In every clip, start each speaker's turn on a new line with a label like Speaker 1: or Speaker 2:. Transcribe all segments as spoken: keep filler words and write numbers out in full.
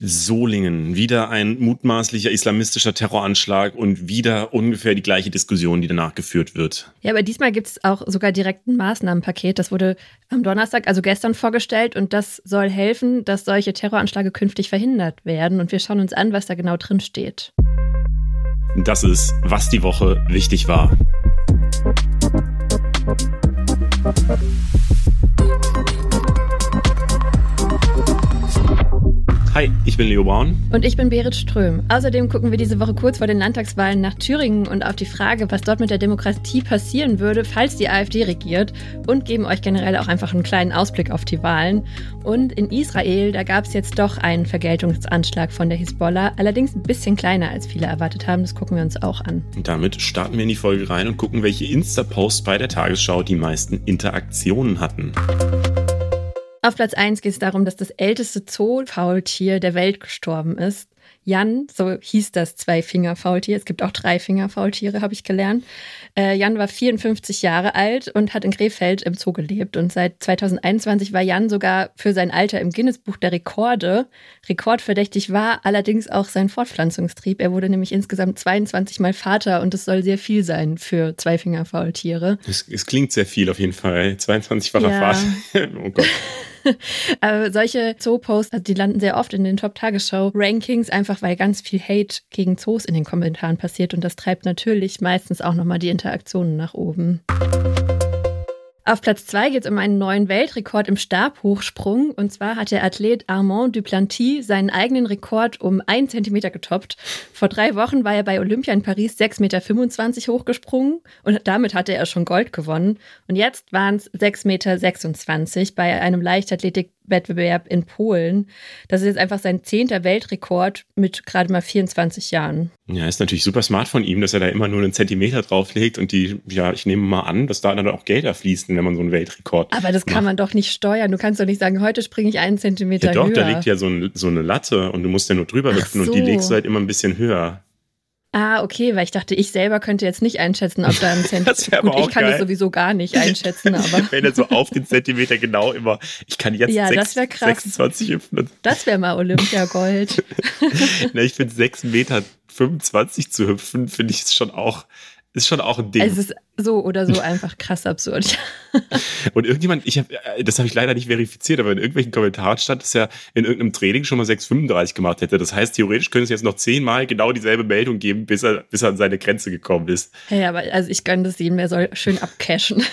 Speaker 1: Solingen, wieder ein mutmaßlicher islamistischer Terroranschlag und wieder ungefähr die gleiche Diskussion, die danach geführt wird.
Speaker 2: Ja, aber diesmal gibt es auch sogar direkt ein Maßnahmenpaket. Das wurde am Donnerstag, also gestern, vorgestellt und das soll helfen, dass solche Terroranschläge künftig verhindert werden. Und wir schauen uns an, was da genau drin steht.
Speaker 1: Das ist, was die Woche wichtig war. Hi, ich bin Leo Braun.
Speaker 2: Und ich bin Berit Ström. Außerdem gucken wir diese Woche kurz vor den Landtagswahlen nach Thüringen und auf die Frage, was dort mit der Demokratie passieren würde, falls die AfD regiert, und geben euch generell auch einfach einen kleinen Ausblick auf die Wahlen. Und in Israel, da gab es jetzt doch einen Vergeltungsanschlag von der Hisbollah, allerdings ein bisschen kleiner, als viele erwartet haben. Das gucken wir uns auch an.
Speaker 1: Und damit starten wir in die Folge rein und gucken, welche Insta-Posts bei der Tagesschau die meisten Interaktionen hatten.
Speaker 2: Auf Platz eins geht es darum, dass das älteste Zoofaultier der Welt gestorben ist. Jan, so hieß das Zweifinger-Faultier. Es gibt auch Dreifinger-Faultiere, habe ich gelernt. Äh, Jan war vierundfünfzig Jahre alt und hat in Krefeld im Zoo gelebt. Und seit zweitausendeinundzwanzig war Jan sogar für sein Alter im Guinness-Buch der Rekorde. Rekordverdächtig war allerdings auch sein Fortpflanzungstrieb. Er wurde nämlich insgesamt zweiundzwanzig Mal Vater und das soll sehr viel sein für Zweifinger-Faultiere.
Speaker 1: Es, es klingt sehr viel auf jeden Fall. zweiundzwanzig-facher
Speaker 2: Ja.
Speaker 1: Vater. Oh Gott.
Speaker 2: Aber solche Zoo-Posts, also die landen sehr oft in den Top-Tagesschau-Rankings, einfach weil ganz viel Hate gegen Zoos in den Kommentaren passiert und das treibt natürlich meistens auch nochmal die Interaktionen nach oben. Auf Platz zwei geht es um einen neuen Weltrekord im Stabhochsprung. Und zwar hat der Athlet Armand Duplantis seinen eigenen Rekord um einen Zentimeter getoppt. Vor drei Wochen war er bei Olympia in Paris sechs Komma fünfundzwanzig Meter hochgesprungen und damit hatte er schon Gold gewonnen. Und jetzt waren es sechs Komma sechsundzwanzig Meter bei einem Leichtathletikwettbewerb in Polen. Das ist jetzt einfach sein zehnter Weltrekord mit gerade mal vierundzwanzig Jahren.
Speaker 1: Ja, ist natürlich super smart von ihm, dass er da immer nur einen Zentimeter drauflegt und die, ja, ich nehme mal an, dass da dann auch Gelder fließen, wenn man so einen Weltrekord
Speaker 2: Aber das kann
Speaker 1: macht.
Speaker 2: man doch nicht steuern. Du kannst doch nicht sagen, heute springe ich einen Zentimeter
Speaker 1: Ja doch,
Speaker 2: höher.
Speaker 1: da liegt ja so, ein, so eine Latte und du musst ja nur drüber
Speaker 2: Ach
Speaker 1: hüpfen
Speaker 2: so.
Speaker 1: und die legst du halt immer ein bisschen höher.
Speaker 2: Ah, okay, weil ich dachte, ich selber könnte jetzt nicht einschätzen, ob da ein Zentimeter...
Speaker 1: Das wär
Speaker 2: Gut,
Speaker 1: aber auch
Speaker 2: ich kann
Speaker 1: geil.
Speaker 2: das sowieso gar nicht einschätzen, aber
Speaker 1: Wenn er so auf den Zentimeter genau immer, ich kann jetzt
Speaker 2: Ja,
Speaker 1: sechs,
Speaker 2: das wär krass.
Speaker 1: sechsundzwanzig hüpfen.
Speaker 2: das wäre mal Olympiagold.
Speaker 1: Na, ich finde sechs Komma fünfundzwanzig Meter zu hüpfen, finde ich ist schon auch, ist schon auch ein Ding.
Speaker 2: Es ist so oder so einfach krass absurd.
Speaker 1: Und irgendjemand, ich hab, das habe ich leider nicht verifiziert, aber in irgendwelchen Kommentaren stand, dass er in irgendeinem Training schon mal sechs Komma fünfunddreißig gemacht hätte. Das heißt, theoretisch könnte es jetzt noch zehnmal genau dieselbe Meldung geben, bis er, bis er an seine Grenze gekommen ist.
Speaker 2: Hey, aber also ich gönne das ihm, er soll schön abcashen.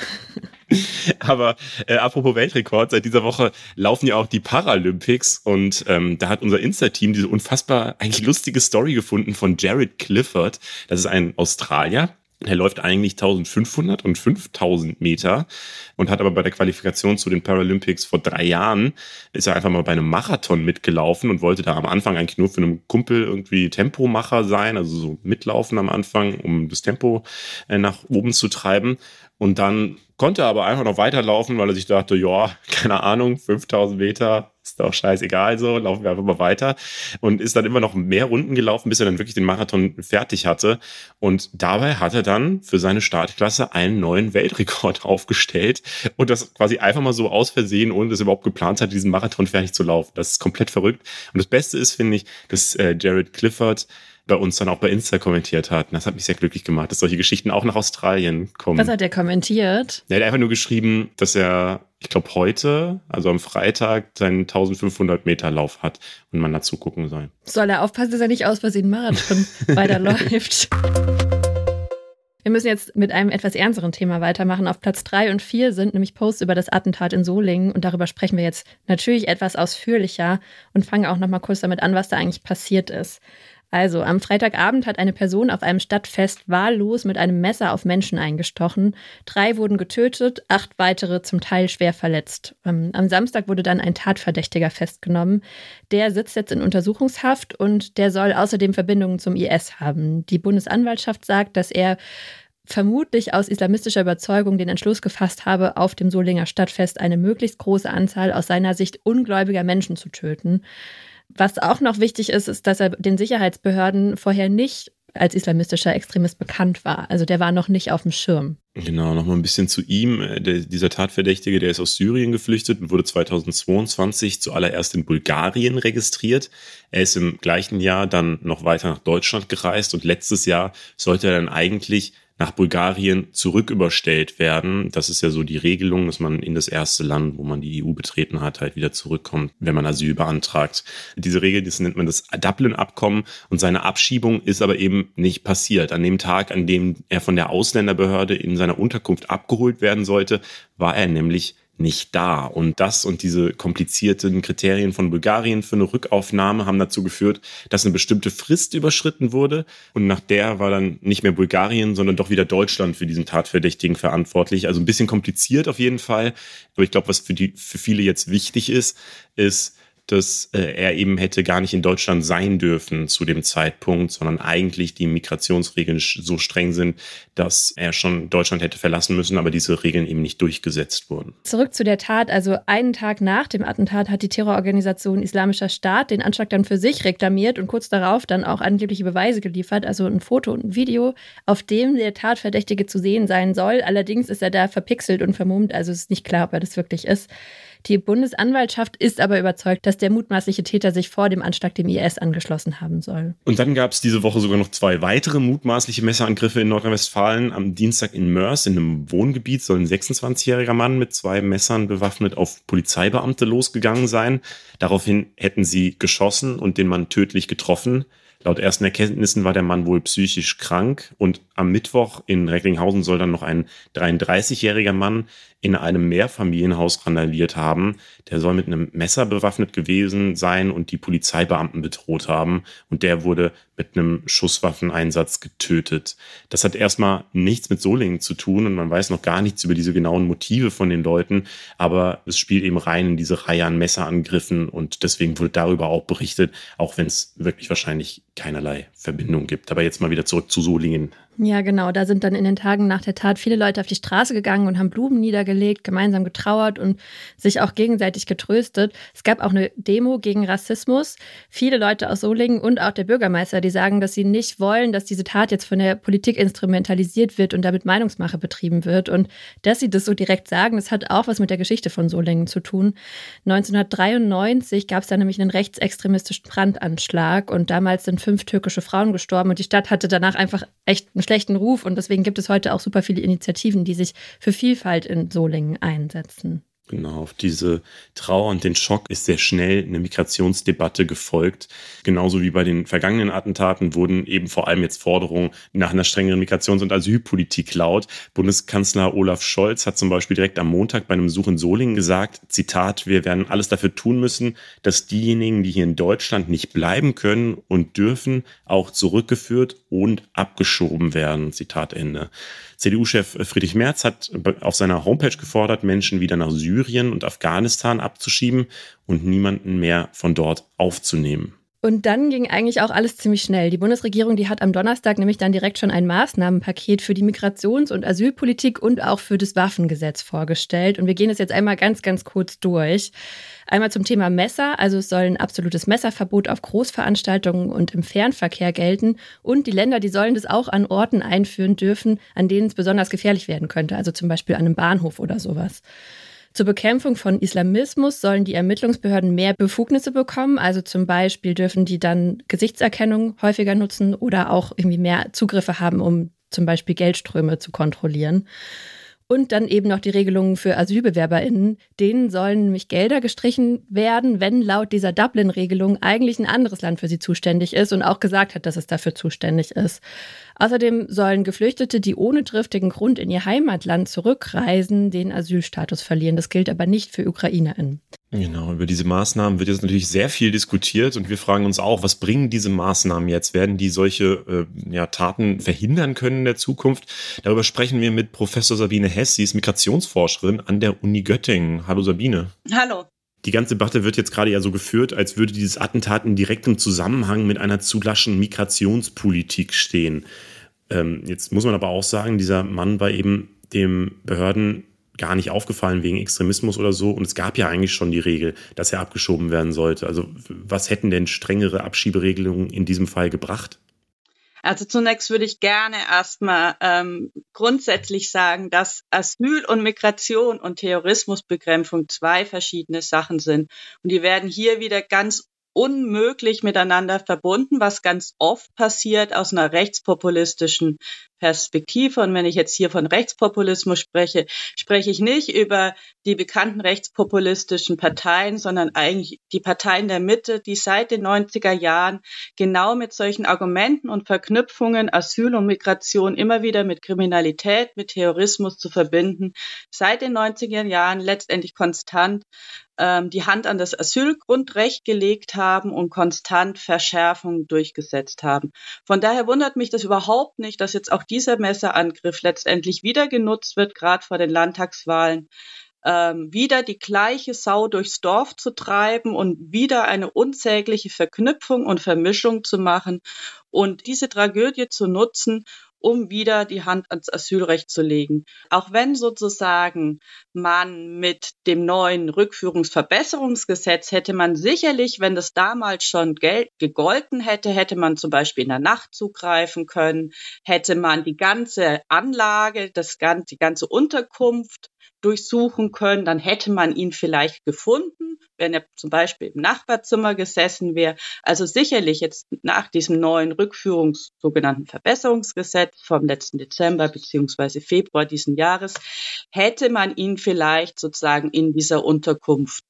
Speaker 1: Aber äh, apropos Weltrekord, seit dieser Woche laufen ja auch die Paralympics und ähm, da hat unser Insta-Team diese unfassbar eigentlich lustige Story gefunden von Jared Clifford. Das ist ein Australier. Er läuft eigentlich eintausendfünfhundert und fünftausend Meter und hat aber bei der Qualifikation zu den Paralympics vor drei Jahren ist er einfach mal bei einem Marathon mitgelaufen und wollte da am Anfang eigentlich nur für einen Kumpel irgendwie Tempomacher sein, also so mitlaufen am Anfang, um das Tempo äh, nach oben zu treiben. Und dann konnte er aber einfach noch weiterlaufen, weil er sich dachte, ja, keine Ahnung, fünftausend Meter, ist doch scheißegal so, laufen wir einfach mal weiter. Und ist dann immer noch mehr Runden gelaufen, bis er dann wirklich den Marathon fertig hatte. Und dabei hat er dann für seine Startklasse einen neuen Weltrekord aufgestellt. Und das quasi einfach mal so aus Versehen, ohne dass er überhaupt geplant hat, diesen Marathon fertig zu laufen. Das ist komplett verrückt. Und das Beste ist, finde ich, dass äh, Jared Clifford bei uns dann auch bei Insta kommentiert hat. Und das hat mich sehr glücklich gemacht, dass solche Geschichten auch nach Australien kommen.
Speaker 2: Was hat er kommentiert?
Speaker 1: Er hat einfach nur geschrieben, dass er, ich glaube heute, also am Freitag, seinen eintausendfünfhundert Meter Lauf hat und man dazu gucken soll.
Speaker 2: Soll er aufpassen, dass er nicht aus Versehen Marathon weiterläuft? Wir müssen jetzt mit einem etwas ernsteren Thema weitermachen. Auf Platz drei und vier sind nämlich Posts über das Attentat in Solingen und darüber sprechen wir jetzt natürlich etwas ausführlicher und fangen auch noch mal kurz damit an, was da eigentlich passiert ist. Also, am Freitagabend hat eine Person auf einem Stadtfest wahllos mit einem Messer auf Menschen eingestochen. Drei wurden getötet, acht weitere zum Teil schwer verletzt. Ähm, am Samstag wurde dann ein Tatverdächtiger festgenommen. Der sitzt jetzt in Untersuchungshaft und der soll außerdem Verbindungen zum I S haben. Die Bundesanwaltschaft sagt, dass er vermutlich aus islamistischer Überzeugung den Entschluss gefasst habe, auf dem Solinger Stadtfest eine möglichst große Anzahl aus seiner Sicht ungläubiger Menschen zu töten. Was auch noch wichtig ist, ist, dass er den Sicherheitsbehörden vorher nicht als islamistischer Extremist bekannt war. Also der war noch nicht auf dem Schirm.
Speaker 1: Genau, nochmal ein bisschen zu ihm. Der, dieser Tatverdächtige, der ist aus Syrien geflüchtet und wurde zweitausendzweiundzwanzig zuallererst in Bulgarien registriert. Er ist im gleichen Jahr dann noch weiter nach Deutschland gereist und letztes Jahr sollte er dann eigentlich nach Bulgarien zurücküberstellt werden. Das ist ja so die Regelung, dass man in das erste Land, wo man die E U betreten hat, halt wieder zurückkommt, wenn man Asyl beantragt. Diese Regel, das nennt man das Dublin-Abkommen und seine Abschiebung ist aber eben nicht passiert. An dem Tag, an dem er von der Ausländerbehörde in seiner Unterkunft abgeholt werden sollte, war er nämlich nicht da. Und das und diese komplizierten Kriterien von Bulgarien für eine Rückaufnahme haben dazu geführt, dass eine bestimmte Frist überschritten wurde. Und nach der war dann nicht mehr Bulgarien, sondern doch wieder Deutschland für diesen Tatverdächtigen verantwortlich. Also ein bisschen kompliziert auf jeden Fall. Aber ich glaube, was für die, für viele jetzt wichtig ist, ist, dass äh, er eben hätte gar nicht in Deutschland sein dürfen zu dem Zeitpunkt, sondern eigentlich die Migrationsregeln so streng sind, dass er schon Deutschland hätte verlassen müssen, aber diese Regeln eben nicht durchgesetzt wurden.
Speaker 2: Zurück zu der Tat. Also einen Tag nach dem Attentat hat die Terrororganisation Islamischer Staat den Anschlag dann für sich reklamiert und kurz darauf dann auch angebliche Beweise geliefert, also ein Foto und ein Video, auf dem der Tatverdächtige zu sehen sein soll. Allerdings ist er da verpixelt und vermummt, also es ist nicht klar, ob er das wirklich ist. Die Bundesanwaltschaft ist aber überzeugt, dass der mutmaßliche Täter sich vor dem Anschlag dem I S angeschlossen haben soll.
Speaker 1: Und dann gab es diese Woche sogar noch zwei weitere mutmaßliche Messerangriffe in Nordrhein-Westfalen. Am Dienstag in Mörs, in einem Wohngebiet, soll ein sechsundzwanzigjähriger Mann mit zwei Messern bewaffnet auf Polizeibeamte losgegangen sein. Daraufhin hätten sie geschossen und den Mann tödlich getroffen. Laut ersten Erkenntnissen war der Mann wohl psychisch krank und am Mittwoch in Recklinghausen soll dann noch ein dreiunddreißigjähriger Mann in einem Mehrfamilienhaus randaliert haben. Der soll mit einem Messer bewaffnet gewesen sein und die Polizeibeamten bedroht haben. Und der wurde mit einem Schusswaffeneinsatz getötet. Das hat erstmal nichts mit Solingen zu tun und man weiß noch gar nichts über diese genauen Motive von den Leuten. Aber es spielt eben rein in diese Reihe an Messerangriffen und deswegen wurde darüber auch berichtet, auch wenn es wirklich wahrscheinlich keinerlei Verbindung gibt. Aber jetzt mal wieder zurück zu Solingen.
Speaker 2: Ja, genau. Da sind dann in den Tagen nach der Tat viele Leute auf die Straße gegangen und haben Blumen niedergelegt, gemeinsam getrauert und sich auch gegenseitig getröstet. Es gab auch eine Demo gegen Rassismus. Viele Leute aus Solingen und auch der Bürgermeister, die sagen, dass sie nicht wollen, dass diese Tat jetzt von der Politik instrumentalisiert wird und damit Meinungsmache betrieben wird. Und dass sie das so direkt sagen, das hat auch was mit der Geschichte von Solingen zu tun. neunzehnhundertdreiundneunzig gab es da nämlich einen rechtsextremistischen Brandanschlag und damals sind fünf türkische Frauen gestorben und die Stadt hatte danach einfach echt einen schlechten Ruf und deswegen gibt es heute auch super viele Initiativen, die sich für Vielfalt in Solingen einsetzen.
Speaker 1: Genau, auf diese Trauer und den Schock ist sehr schnell eine Migrationsdebatte gefolgt. Genauso wie bei den vergangenen Attentaten wurden eben vor allem jetzt Forderungen nach einer strengeren Migrations- und Asylpolitik laut. Bundeskanzler Olaf Scholz hat zum Beispiel direkt am Montag bei einem Besuch in Solingen gesagt, Zitat, wir werden alles dafür tun müssen, dass diejenigen, die hier in Deutschland nicht bleiben können und dürfen, auch zurückgeführt und abgeschoben werden. Zitat Ende. C D U-Chef Friedrich Merz hat auf seiner Homepage gefordert, Menschen wieder nach Syrien und Afghanistan abzuschieben und niemanden mehr von dort aufzunehmen.
Speaker 2: Und dann ging eigentlich auch alles ziemlich schnell. Die Bundesregierung, die hat am Donnerstag nämlich dann direkt schon ein Maßnahmenpaket für die Migrations- und Asylpolitik und auch für das Waffengesetz vorgestellt. Und wir gehen es jetzt einmal ganz, ganz kurz durch. Einmal zum Thema Messer. Also es soll ein absolutes Messerverbot auf Großveranstaltungen und im Fernverkehr gelten. Und die Länder, die sollen das auch an Orten einführen dürfen, an denen es besonders gefährlich werden könnte. Also zum Beispiel an einem Bahnhof oder sowas. Zur Bekämpfung von Islamismus sollen die Ermittlungsbehörden mehr Befugnisse bekommen. Also zum Beispiel dürfen die dann Gesichtserkennung häufiger nutzen oder auch irgendwie mehr Zugriffe haben, um zum Beispiel Geldströme zu kontrollieren. Und dann eben noch die Regelungen für AsylbewerberInnen. Denen sollen nämlich Gelder gestrichen werden, wenn laut dieser Dublin-Regelung eigentlich ein anderes Land für sie zuständig ist und auch gesagt hat, dass es dafür zuständig ist. Außerdem sollen Geflüchtete, die ohne triftigen Grund in ihr Heimatland zurückreisen, den Asylstatus verlieren. Das gilt aber nicht für UkrainerInnen.
Speaker 1: Genau, über diese Maßnahmen wird jetzt natürlich sehr viel diskutiert und wir fragen uns auch, was bringen diese Maßnahmen jetzt? Werden die solche äh, ja, Taten verhindern können in der Zukunft? Darüber sprechen wir mit Professor Sabine Hess, sie ist Migrationsforscherin an der Uni Göttingen. Hallo Sabine.
Speaker 3: Hallo.
Speaker 1: Die ganze Debatte wird jetzt gerade ja so geführt, als würde dieses Attentat in direktem Zusammenhang mit einer zu laschen Migrationspolitik stehen. Ähm, jetzt muss man aber auch sagen, dieser Mann war eben den Behörden gar nicht aufgefallen wegen Extremismus oder so. Und es gab ja eigentlich schon die Regel, dass er abgeschoben werden sollte. Also was hätten denn strengere Abschieberegelungen in diesem Fall gebracht?
Speaker 3: Also zunächst würde ich gerne erstmal ähm, grundsätzlich sagen, dass Asyl und Migration und Terrorismusbekämpfung zwei verschiedene Sachen sind. Und die werden hier wieder ganz unmöglich miteinander verbunden, was ganz oft passiert aus einer rechtspopulistischen Perspektive. Und wenn ich jetzt hier von Rechtspopulismus spreche, spreche ich nicht über die bekannten rechtspopulistischen Parteien, sondern eigentlich die Parteien der Mitte, die seit den neunziger Jahren genau mit solchen Argumenten und Verknüpfungen Asyl und Migration immer wieder mit Kriminalität, mit Terrorismus zu verbinden, seit den neunziger Jahren letztendlich konstant ähm, die Hand an das Asylgrundrecht gelegt haben und konstant Verschärfungen durchgesetzt haben. Von daher wundert mich das überhaupt nicht, dass jetzt auch dieser Messerangriff letztendlich wieder genutzt wird, gerade vor den Landtagswahlen, ähm, wieder die gleiche Sau durchs Dorf zu treiben und wieder eine unsägliche Verknüpfung und Vermischung zu machen und diese Tragödie zu nutzen, um wieder die Hand ans Asylrecht zu legen. Auch wenn sozusagen man mit dem neuen Rückführungsverbesserungsgesetz hätte man sicherlich, wenn das damals schon Geld gegolten hätte, hätte man zum Beispiel in der Nacht zugreifen können, hätte man die ganze Anlage, das ganze, die ganze Unterkunft durchsuchen können, dann hätte man ihn vielleicht gefunden, wenn er zum Beispiel im Nachbarzimmer gesessen wäre. Also sicherlich jetzt nach diesem neuen Rückführungs-, sogenannten Verbesserungsgesetz vom letzten Dezember beziehungsweise Februar diesen Jahres, hätte man ihn vielleicht sozusagen in dieser Unterkunft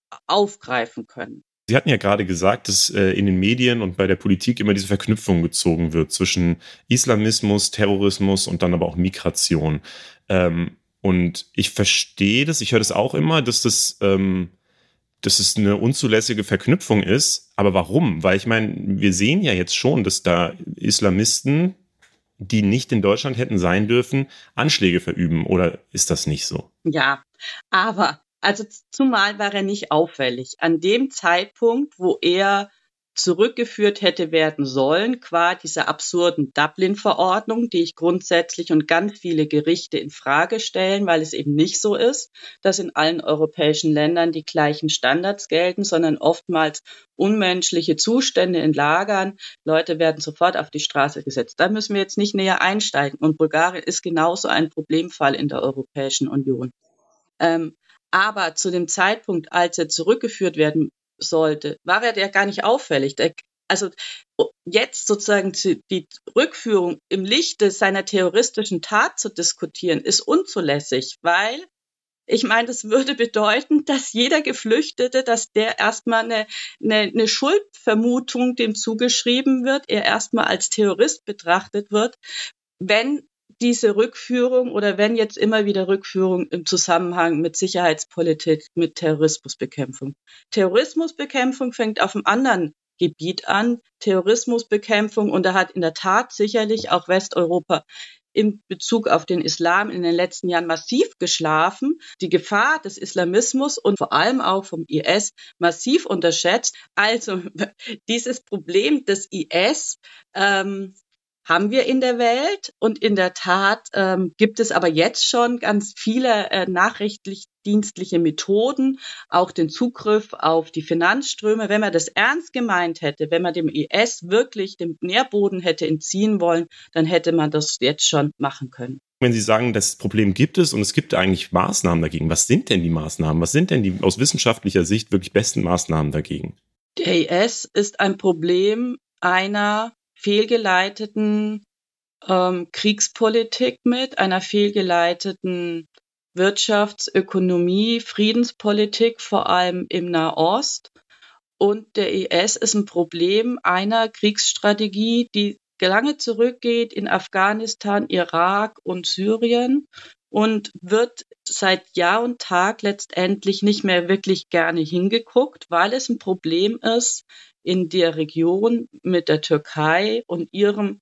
Speaker 3: aufgreifen können.
Speaker 1: Sie hatten ja gerade gesagt, dass äh, in den Medien und bei der Politik immer diese Verknüpfung gezogen wird zwischen Islamismus, Terrorismus und dann aber auch Migration. Ähm, Und ich verstehe das, ich höre das auch immer, dass das, ähm, dass es eine unzulässige Verknüpfung ist. Aber warum? Weil ich meine, wir sehen ja jetzt schon, dass da Islamisten, die nicht in Deutschland hätten sein dürfen, Anschläge verüben. Oder ist das nicht so?
Speaker 3: Ja, aber, also zumal war er nicht auffällig. An dem Zeitpunkt, wo er zurückgeführt hätte werden sollen, qua dieser absurden Dublin-Verordnung, die ich grundsätzlich und ganz viele Gerichte in Frage stellen, weil es eben nicht so ist, dass in allen europäischen Ländern die gleichen Standards gelten, sondern oftmals unmenschliche Zustände in Lagern. Leute werden sofort auf die Straße gesetzt. Da müssen wir jetzt nicht näher einsteigen. Und Bulgarien ist genauso ein Problemfall in der Europäischen Union. Ähm, aber zu dem Zeitpunkt, als er zurückgeführt werden sollte, war er ja gar nicht auffällig. Der, also jetzt sozusagen die Rückführung im Lichte seiner terroristischen Tat zu diskutieren, ist unzulässig, weil ich meine, das würde bedeuten, dass jeder Geflüchtete, dass der erstmal eine, eine, eine Schuldvermutung dem zugeschrieben wird, er erstmal als Terrorist betrachtet wird, wenn diese Rückführung oder wenn jetzt immer wieder Rückführung im Zusammenhang mit Sicherheitspolitik, mit Terrorismusbekämpfung. Terrorismusbekämpfung fängt auf einem anderen Gebiet an, Terrorismusbekämpfung, und da hat in der Tat sicherlich auch Westeuropa in Bezug auf den Islam in den letzten Jahren massiv geschlafen, die Gefahr des Islamismus und vor allem auch vom I S massiv unterschätzt. Also dieses Problem des I S ähm, haben wir in der Welt, und in der Tat ähm, gibt es aber jetzt schon ganz viele äh, nachrichtendienstliche Methoden, auch den Zugriff auf die Finanzströme. Wenn man das ernst gemeint hätte, wenn man dem I S wirklich den Nährboden hätte entziehen wollen, dann hätte man das jetzt schon machen können.
Speaker 1: Wenn Sie sagen, das Problem gibt es und es gibt eigentlich Maßnahmen dagegen, was sind denn die Maßnahmen? Was sind denn die aus wissenschaftlicher Sicht wirklich besten Maßnahmen dagegen?
Speaker 3: Der I S ist ein Problem einer fehlgeleiteten ähm, Kriegspolitik mit, einer fehlgeleiteten Wirtschafts-, Ökonomie-, Friedenspolitik, vor allem im Nahost. Und der I S ist ein Problem einer Kriegsstrategie, die lange zurückgeht in Afghanistan, Irak und Syrien und wird seit Jahr und Tag letztendlich nicht mehr wirklich gerne hingeguckt, weil es ein Problem ist in der Region mit der Türkei und ihrem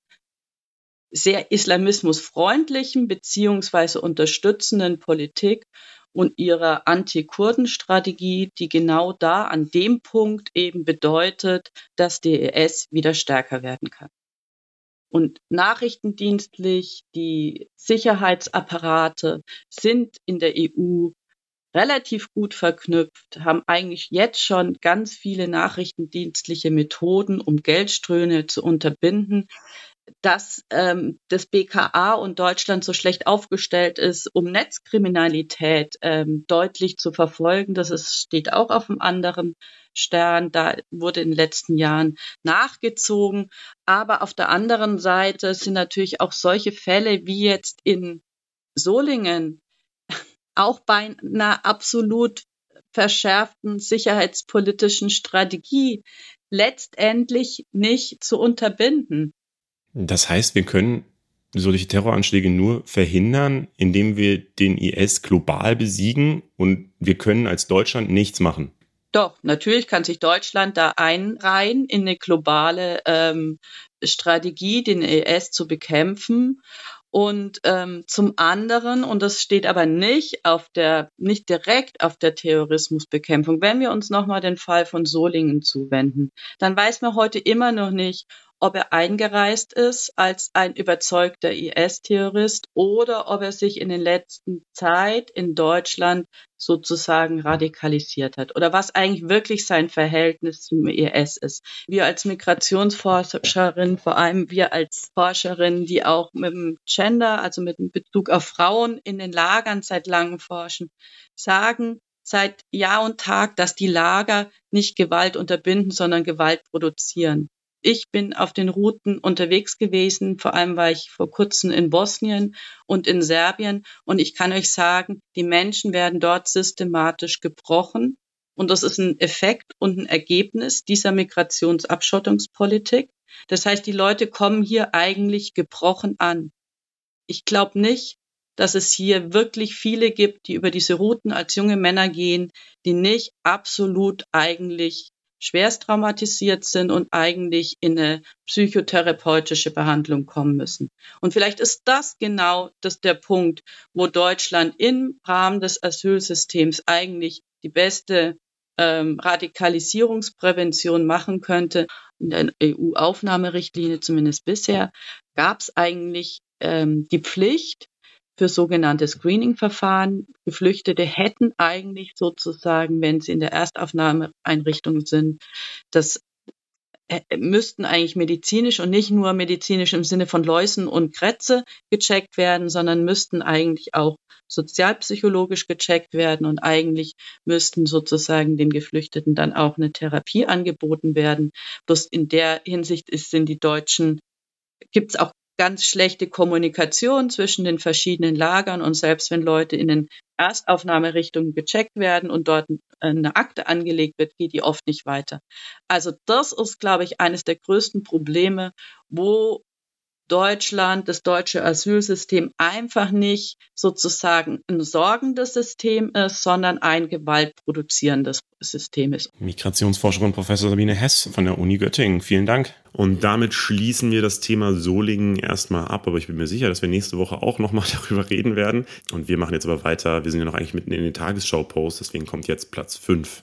Speaker 3: sehr islamismusfreundlichen beziehungsweise unterstützenden Politik und ihrer Anti-Kurden-Strategie, die genau da an dem Punkt eben bedeutet, dass der I S wieder stärker werden kann. Und nachrichtendienstlich, die Sicherheitsapparate sind in der E U relativ gut verknüpft, haben eigentlich jetzt schon ganz viele nachrichtendienstliche Methoden, um Geldströme zu unterbinden. dass ähm, das B K A und Deutschland so schlecht aufgestellt ist, um Netzkriminalität ähm, deutlich zu verfolgen. Das ist, steht auch auf einem anderen Stern. Da wurde in den letzten Jahren nachgezogen. Aber auf der anderen Seite sind natürlich auch solche Fälle wie jetzt in Solingen auch bei einer absolut verschärften sicherheitspolitischen Strategie letztendlich nicht zu unterbinden.
Speaker 1: Das heißt, wir können solche Terroranschläge nur verhindern, indem wir den I S global besiegen, und wir können als Deutschland nichts machen.
Speaker 3: Doch, natürlich kann sich Deutschland da einreihen in eine globale ähm, Strategie, den I S zu bekämpfen. Und ähm, zum anderen, und das steht aber nicht auf der, nicht direkt auf der Terrorismusbekämpfung, wenn wir uns nochmal den Fall von Solingen zuwenden, dann weiß man heute immer noch nicht, ob er eingereist ist als ein überzeugter I S-Terrorist oder ob er sich in der letzten Zeit in Deutschland sozusagen radikalisiert hat oder was eigentlich wirklich sein Verhältnis zum I S ist. Wir als Migrationsforscherin, vor allem wir als Forscherin, die auch mit dem Gender, also mit dem Bezug auf Frauen in den Lagern seit langem forschen, sagen seit Jahr und Tag, dass die Lager nicht Gewalt unterbinden, sondern Gewalt produzieren. Ich bin auf den Routen unterwegs gewesen, vor allem war ich vor kurzem in Bosnien und in Serbien, und ich kann euch sagen, die Menschen werden dort systematisch gebrochen, und das ist ein Effekt und ein Ergebnis dieser Migrationsabschottungspolitik. Das heißt, die Leute kommen hier eigentlich gebrochen an. Ich glaube nicht, dass es hier wirklich viele gibt, die über diese Routen als junge Männer gehen, die nicht absolut eigentlich schwerst traumatisiert sind und eigentlich in eine psychotherapeutische Behandlung kommen müssen. Und vielleicht ist das genau das der Punkt, wo Deutschland im Rahmen des Asylsystems eigentlich die beste ähm, Radikalisierungsprävention machen könnte. In der E U-Aufnahmerichtlinie, zumindest bisher, gab es eigentlich ähm, die Pflicht für sogenannte Screening-Verfahren. Geflüchtete hätten eigentlich sozusagen, wenn sie in der Erstaufnahmeeinrichtung sind, das äh, müssten eigentlich medizinisch und nicht nur medizinisch im Sinne von Läusen und Krätze gecheckt werden, sondern müssten eigentlich auch sozialpsychologisch gecheckt werden, und eigentlich müssten sozusagen den Geflüchteten dann auch eine Therapie angeboten werden. Bloß in der Hinsicht ist, sind die Deutschen, gibt es auch ganz schlechte Kommunikation zwischen den verschiedenen Lagern, und selbst wenn Leute in den Erstaufnahmerichtungen gecheckt werden und dort eine Akte angelegt wird, geht die oft nicht weiter. Also das ist, glaube ich, eines der größten Probleme, wo Deutschland, das deutsche Asylsystem einfach nicht sozusagen ein sorgendes System ist, sondern ein gewaltproduzierendes System ist.
Speaker 1: Migrationsforscherin Professor Sabine Hess von der Uni Göttingen, vielen Dank. Und damit schließen wir das Thema Solingen erstmal ab, aber ich bin mir sicher, dass wir nächste Woche auch nochmal darüber reden werden. Und wir machen jetzt aber weiter, wir sind ja noch eigentlich mitten in den Tagesschau-Posts, deswegen kommt jetzt Platz fünf.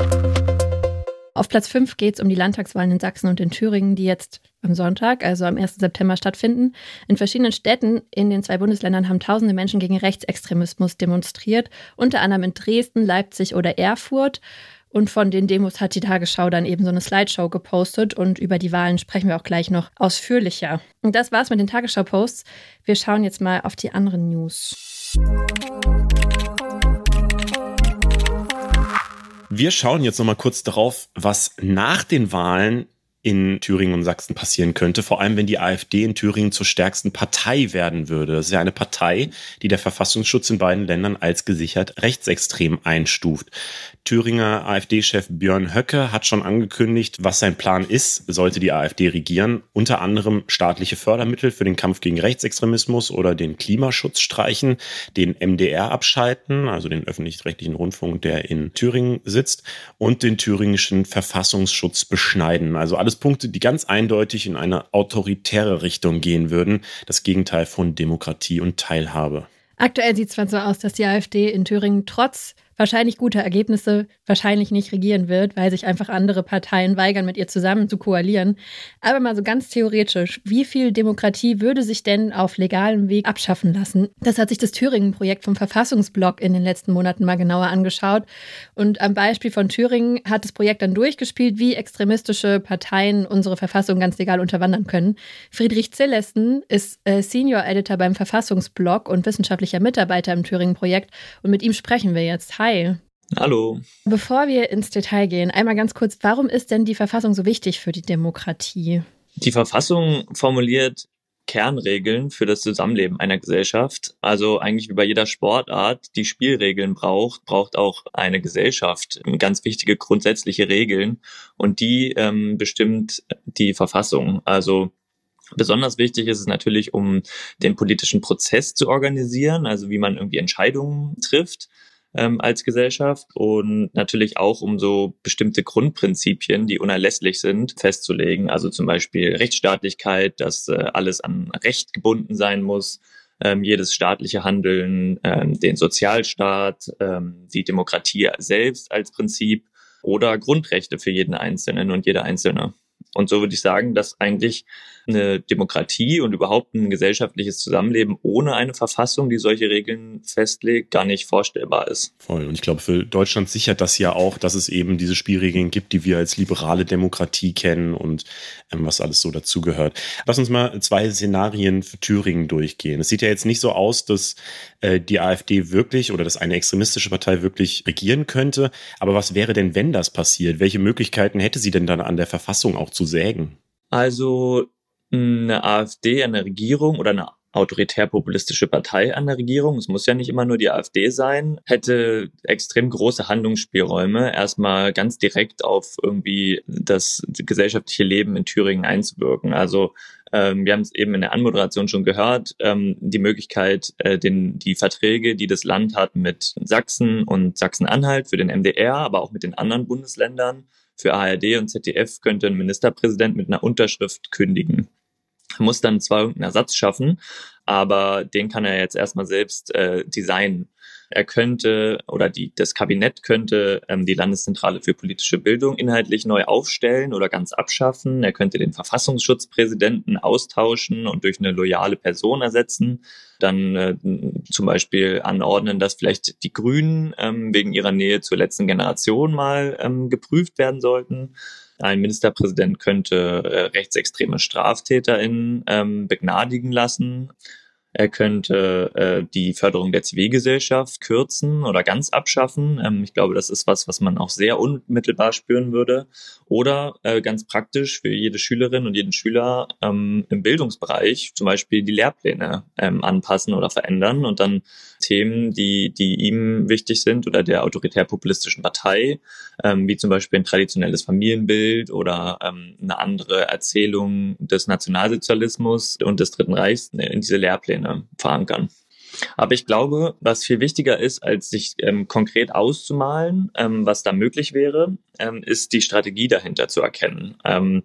Speaker 2: Auf Platz fünf geht es um die Landtagswahlen in Sachsen und in Thüringen, die jetzt am Sonntag, also am ersten September, stattfinden. In verschiedenen Städten in den zwei Bundesländern haben tausende Menschen gegen Rechtsextremismus demonstriert, unter anderem in Dresden, Leipzig oder Erfurt. Und von den Demos hat die Tagesschau dann eben so eine Slideshow gepostet, und über die Wahlen sprechen wir auch gleich noch ausführlicher. Und das war's mit den Tagesschau-Posts. Wir schauen jetzt mal auf die anderen News.
Speaker 1: Wir schauen jetzt noch mal kurz darauf, was nach den Wahlen in Thüringen und Sachsen passieren könnte, vor allem wenn die AfD in Thüringen zur stärksten Partei werden würde. Das ist ja eine Partei, die der Verfassungsschutz in beiden Ländern als gesichert rechtsextrem einstuft. Thüringer AfD-Chef Björn Höcke hat schon angekündigt, was sein Plan ist, sollte die AfD regieren. Unter anderem staatliche Fördermittel für den Kampf gegen Rechtsextremismus oder den Klimaschutz streichen, den M D R abschalten, also den öffentlich-rechtlichen Rundfunk, der in Thüringen sitzt, und den thüringischen Verfassungsschutz beschneiden. Also alles Punkte, die ganz eindeutig in eine autoritäre Richtung gehen würden. Das Gegenteil von Demokratie und Teilhabe.
Speaker 2: Aktuell sieht es zwar so aus, dass die AfD in Thüringen trotz wahrscheinlich gute Ergebnisse wahrscheinlich nicht regieren wird, weil sich einfach andere Parteien weigern, mit ihr zusammen zu koalieren. Aber mal so ganz theoretisch, wie viel Demokratie würde sich denn auf legalem Weg abschaffen lassen? Das hat sich das Thüringen-Projekt vom Verfassungsblog in den letzten Monaten mal genauer angeschaut. Und am Beispiel von Thüringen hat das Projekt dann durchgespielt, wie extremistische Parteien unsere Verfassung ganz legal unterwandern können. Friedrich Zillesten ist äh, Senior Editor beim Verfassungsblog und wissenschaftlicher Mitarbeiter im Thüringen-Projekt. Und mit ihm sprechen wir jetzt. Hi.
Speaker 4: Hallo.
Speaker 2: Bevor wir ins Detail gehen, einmal ganz kurz, warum ist denn die Verfassung so wichtig für die Demokratie?
Speaker 4: Die Verfassung formuliert Kernregeln für das Zusammenleben einer Gesellschaft. Also eigentlich wie bei jeder Sportart, die Spielregeln braucht, braucht auch eine Gesellschaft ganz wichtige grundsätzliche Regeln. Und die ähm, bestimmt die Verfassung. Also besonders wichtig ist es natürlich, um den politischen Prozess zu organisieren, also wie man irgendwie Entscheidungen trifft ähm, als Gesellschaft und natürlich auch, um so bestimmte Grundprinzipien, die unerlässlich sind, festzulegen. Also zum Beispiel Rechtsstaatlichkeit, dass äh, alles an Recht gebunden sein muss, ähm, jedes staatliche Handeln, ähm, den Sozialstaat, ähm, die Demokratie selbst als Prinzip oder Grundrechte für jeden Einzelnen und jede Einzelne. Und so würde ich sagen, dass eigentlich eine Demokratie und überhaupt ein gesellschaftliches Zusammenleben ohne eine Verfassung, die solche Regeln festlegt, gar nicht vorstellbar ist.
Speaker 1: Voll. Und ich glaube, für Deutschland sichert das ja auch, dass es eben diese Spielregeln gibt, die wir als liberale Demokratie kennen und ähm, was alles so dazugehört. Lass uns mal zwei Szenarien für Thüringen durchgehen. Es sieht ja jetzt nicht so aus, dass äh, die AfD wirklich oder dass eine extremistische Partei wirklich regieren könnte. Aber was wäre denn, wenn das passiert? Welche Möglichkeiten hätte sie denn dann an der Verfassung auch zu sägen?
Speaker 4: Also eine AfD an der Regierung oder eine autoritär-populistische Partei an der Regierung, es muss ja nicht immer nur die AfD sein, hätte extrem große Handlungsspielräume, erstmal ganz direkt auf irgendwie das gesellschaftliche Leben in Thüringen einzuwirken. Also ähm, wir haben es eben in der Anmoderation schon gehört, ähm, die Möglichkeit, äh, den, die Verträge, die das Land hat mit Sachsen und Sachsen-Anhalt für den M D R, aber auch mit den anderen Bundesländern, für A R D und Z D F könnte ein Ministerpräsident mit einer Unterschrift kündigen. Er muss dann zwar irgendeinen Ersatz schaffen, aber den kann er jetzt erstmal selbst äh, designen. Er könnte oder die, das Kabinett könnte ähm, die Landeszentrale für politische Bildung inhaltlich neu aufstellen oder ganz abschaffen. Er könnte den Verfassungsschutzpräsidenten austauschen und durch eine loyale Person ersetzen. Dann äh, zum Beispiel anordnen, dass vielleicht die Grünen ähm, wegen ihrer Nähe zur letzten Generation mal ähm, geprüft werden sollten. Ein Ministerpräsident könnte äh, rechtsextreme StraftäterInnen ähm, begnadigen lassen. Er könnte äh, die Förderung der Zivilgesellschaft kürzen oder ganz abschaffen. Ähm, ich glaube, das ist was, was man auch sehr unmittelbar spüren würde. Oder äh, ganz praktisch für jede Schülerin und jeden Schüler ähm, im Bildungsbereich zum Beispiel die Lehrpläne ähm, anpassen oder verändern und dann Themen, die die ihm wichtig sind oder der autoritär-populistischen Partei, ähm, wie zum Beispiel ein traditionelles Familienbild oder ähm, eine andere Erzählung des Nationalsozialismus und des Dritten Reichs in diese Lehrpläne verankern. Aber ich glaube, was viel wichtiger ist, als sich ähm, konkret auszumalen, ähm, was da möglich wäre, ähm, ist die Strategie dahinter zu erkennen. Ähm,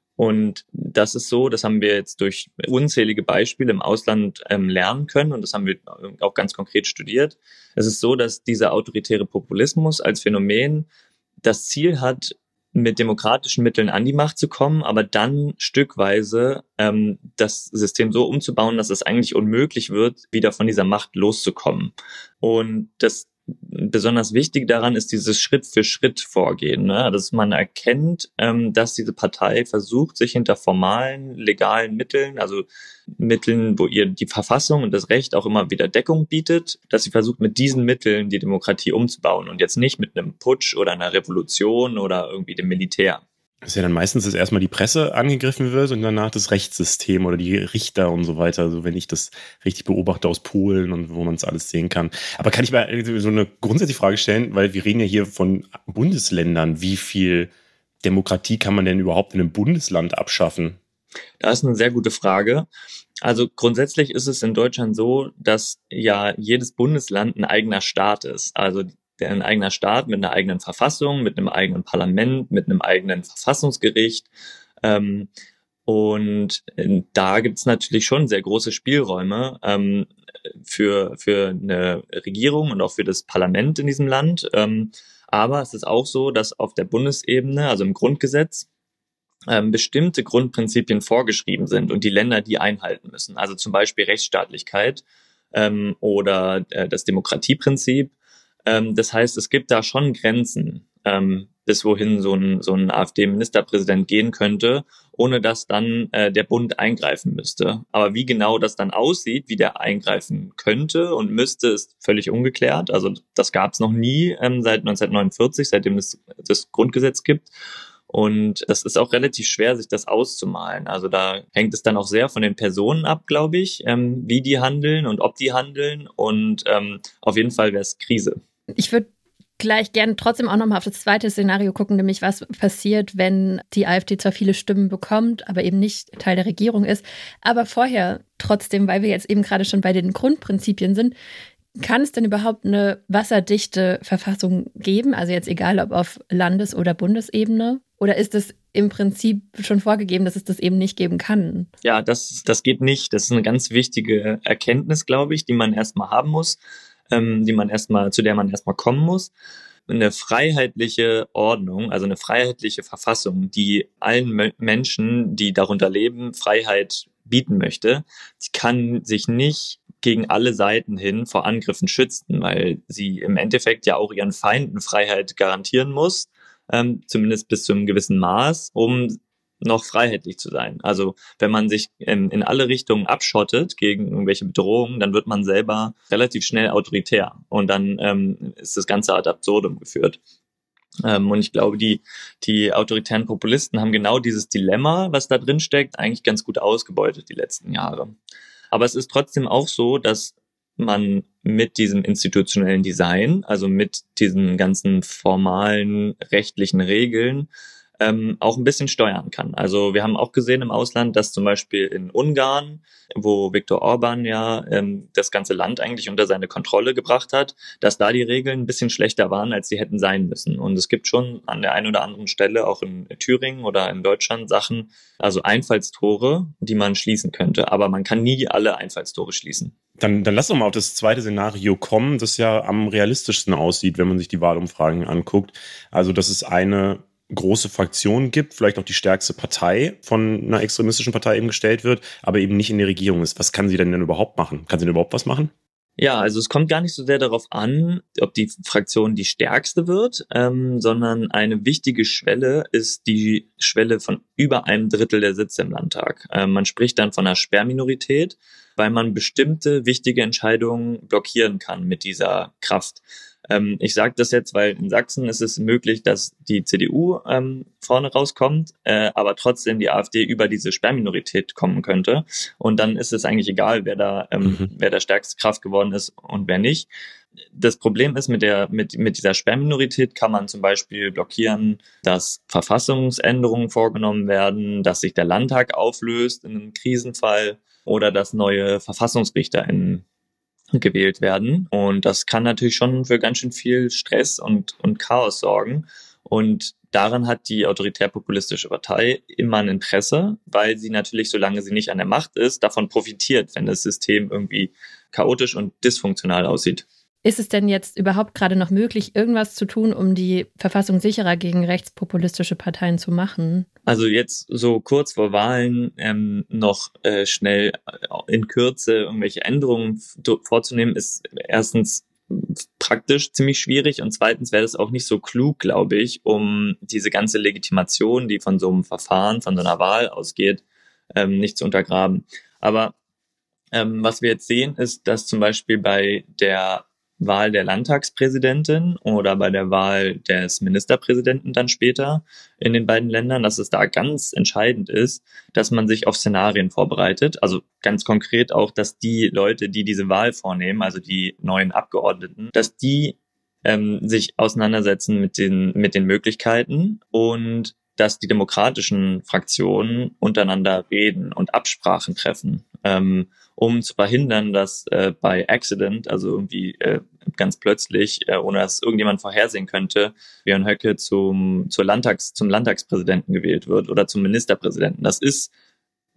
Speaker 4: und das ist so, das haben wir jetzt durch unzählige Beispiele im Ausland ähm, lernen können und das haben wir auch ganz konkret studiert. Es ist so, dass dieser autoritäre Populismus als Phänomen das Ziel hat, mit demokratischen Mitteln an die Macht zu kommen, aber dann stückweise ähm, das System so umzubauen, dass es eigentlich unmöglich wird, wieder von dieser Macht loszukommen. Und das besonders wichtig daran ist dieses Schritt-für-Schritt-Vorgehen, ne? Dass man erkennt, ähm, dass diese Partei versucht, sich hinter formalen, legalen Mitteln, also Mitteln, wo ihr die Verfassung und das Recht auch immer wieder Deckung bietet, dass sie versucht, mit diesen Mitteln die Demokratie umzubauen und jetzt nicht mit einem Putsch oder einer Revolution oder irgendwie dem Militär.
Speaker 1: Das ist ja dann meistens, dass erstmal die Presse angegriffen wird und danach das Rechtssystem oder die Richter und so weiter. Also wenn ich das richtig beobachte aus Polen und wo man es alles sehen kann. Aber kann ich mal so eine grundsätzliche Frage stellen, weil wir reden ja hier von Bundesländern. Wie viel Demokratie kann man denn überhaupt in einem Bundesland abschaffen?
Speaker 4: Das ist eine sehr gute Frage. Also grundsätzlich ist es in Deutschland so, dass ja jedes Bundesland ein eigener Staat ist. Also ein eigener Staat mit einer eigenen Verfassung, mit einem eigenen Parlament, mit einem eigenen Verfassungsgericht. Ähm, und da gibt es natürlich schon sehr große Spielräume. Ähm, für, für eine Regierung und auch für das Parlament in diesem Land. Ähm, aber es ist auch so, dass auf der Bundesebene, also im Grundgesetz, ähm, bestimmte Grundprinzipien vorgeschrieben sind und die Länder die einhalten müssen. Also zum Beispiel Rechtsstaatlichkeit ähm, oder äh, das Demokratieprinzip. Ähm, das heißt, es gibt da schon Grenzen, ähm, bis wohin so ein, so ein AfD-Ministerpräsident gehen könnte, ohne dass dann äh, der Bund eingreifen müsste. Aber wie genau das dann aussieht, wie der eingreifen könnte und müsste, ist völlig ungeklärt. Also das gab es noch nie ähm, seit neunzehnhundertneunundvierzig, seitdem es das Grundgesetz gibt. Und das ist auch relativ schwer, sich das auszumalen. Also da hängt es dann auch sehr von den Personen ab, glaube ich, ähm, wie die handeln und ob die handeln. Und ähm, auf jeden Fall wäre es Krise.
Speaker 2: Ich würde gleich gerne trotzdem auch nochmal auf das zweite Szenario gucken, nämlich was passiert, wenn die AfD zwar viele Stimmen bekommt, aber eben nicht Teil der Regierung ist. Aber vorher trotzdem, weil wir jetzt eben gerade schon bei den Grundprinzipien sind, kann es denn überhaupt eine wasserdichte Verfassung geben? Also jetzt egal, ob auf Landes- oder Bundesebene? Oder ist es im Prinzip schon vorgegeben, dass es das eben nicht geben kann?
Speaker 4: Ja, das, das geht nicht. Das ist eine ganz wichtige Erkenntnis, glaube ich, die man erstmal haben muss, ähm, die man erstmal, zu der man erstmal kommen muss. Eine freiheitliche Ordnung, also eine freiheitliche Verfassung, die allen M- Menschen, die darunter leben, Freiheit bieten möchte, die kann sich nicht gegen alle Seiten hin vor Angriffen schützen, weil sie im Endeffekt ja auch ihren Feinden Freiheit garantieren muss, ähm, zumindest bis zu einem gewissen Maß, um noch freiheitlich zu sein. Also wenn man sich in, in alle Richtungen abschottet gegen irgendwelche Bedrohungen, dann wird man selber relativ schnell autoritär und dann ähm, ist das Ganze ad absurdum geführt. Ähm, und ich glaube, die, die autoritären Populisten haben genau dieses Dilemma, was da drin steckt, eigentlich ganz gut ausgebeutet die letzten Jahre. Aber es ist trotzdem auch so, dass man mit diesem institutionellen Design, also mit diesen ganzen formalen rechtlichen Regeln, ähm, auch ein bisschen steuern kann. Also wir haben auch gesehen im Ausland, dass zum Beispiel in Ungarn, wo Viktor Orban ja ähm, das ganze Land eigentlich unter seine Kontrolle gebracht hat, dass da die Regeln ein bisschen schlechter waren, als sie hätten sein müssen. Und es gibt schon an der einen oder anderen Stelle, auch in Thüringen oder in Deutschland, Sachen, also Einfallstore, die man schließen könnte. Aber man kann nie alle Einfallstore schließen.
Speaker 1: Dann, dann lass doch mal auf das zweite Szenario kommen, das ja am realistischsten aussieht, wenn man sich die Wahlumfragen anguckt. Also, dass es eine große Fraktion gibt, vielleicht auch die stärkste Partei von einer extremistischen Partei eben gestellt wird, aber eben nicht in der Regierung ist. Was kann sie denn denn überhaupt machen? Kann sie denn überhaupt was machen?
Speaker 4: Ja, also es kommt gar nicht so sehr darauf an, ob die Fraktion die stärkste wird, ähm, sondern eine wichtige Schwelle ist die Schwelle von über einem Drittel der Sitze im Landtag. Ähm, man spricht dann von einer Sperrminorität, weil man bestimmte wichtige Entscheidungen blockieren kann mit dieser Kraft. Ähm, ich sage das jetzt, weil in Sachsen ist es möglich, dass die C D U ähm, vorne rauskommt, äh, aber trotzdem die AfD über diese Sperrminorität kommen könnte. Und dann ist es eigentlich egal, wer da, ähm, mhm. wer der stärkste Kraft geworden ist und wer nicht. Das Problem ist, mit der, mit, mit dieser Sperrminorität kann man zum Beispiel blockieren, dass Verfassungsänderungen vorgenommen werden, dass sich der Landtag auflöst in einem Krisenfall oder dass neue VerfassungsrichterInnen gewählt werden. Und das kann natürlich schon für ganz schön viel Stress und, und Chaos sorgen. Und daran hat die autoritär-populistische Partei immer ein Interesse, weil sie natürlich, solange sie nicht an der Macht ist, davon profitiert, wenn das System irgendwie chaotisch und dysfunktional aussieht.
Speaker 2: Ist es denn jetzt überhaupt gerade noch möglich, irgendwas zu tun, um die Verfassung sicherer gegen rechtspopulistische Parteien zu machen?
Speaker 4: Also jetzt so kurz vor Wahlen ähm, noch äh, schnell in Kürze irgendwelche Änderungen vorzunehmen, ist erstens praktisch ziemlich schwierig und zweitens wäre das auch nicht so klug, glaube ich, um diese ganze Legitimation, die von so einem Verfahren, von so einer Wahl ausgeht, ähm, nicht zu untergraben. Aber ähm, was wir jetzt sehen, ist, dass zum Beispiel bei der Wahl der Landtagspräsidentin oder bei der Wahl des Ministerpräsidenten dann später in den beiden Ländern, dass es da ganz entscheidend ist, dass man sich auf Szenarien vorbereitet. Also ganz konkret auch, dass die Leute, die diese Wahl vornehmen, also die neuen Abgeordneten, dass die ähm, sich auseinandersetzen mit den, mit den Möglichkeiten und dass die demokratischen Fraktionen untereinander reden und Absprachen treffen, ähm, um zu verhindern, dass äh, bei Accident, also irgendwie äh, ganz plötzlich, äh, ohne dass irgendjemand vorhersehen könnte, Björn Höcke zum, zur Landtags, zum Landtagspräsidenten gewählt wird oder zum Ministerpräsidenten. Das ist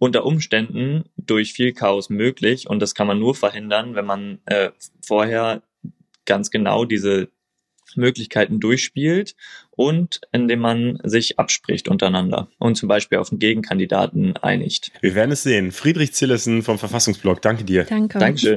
Speaker 4: unter Umständen durch viel Chaos möglich und das kann man nur verhindern, wenn man äh, vorher ganz genau diese Möglichkeiten durchspielt und indem man sich abspricht untereinander und zum Beispiel auf einen Gegenkandidaten einigt.
Speaker 1: Wir werden es sehen. Friedrich Zillessen vom Verfassungsblog, danke dir.
Speaker 2: Danke.
Speaker 4: Dankeschön.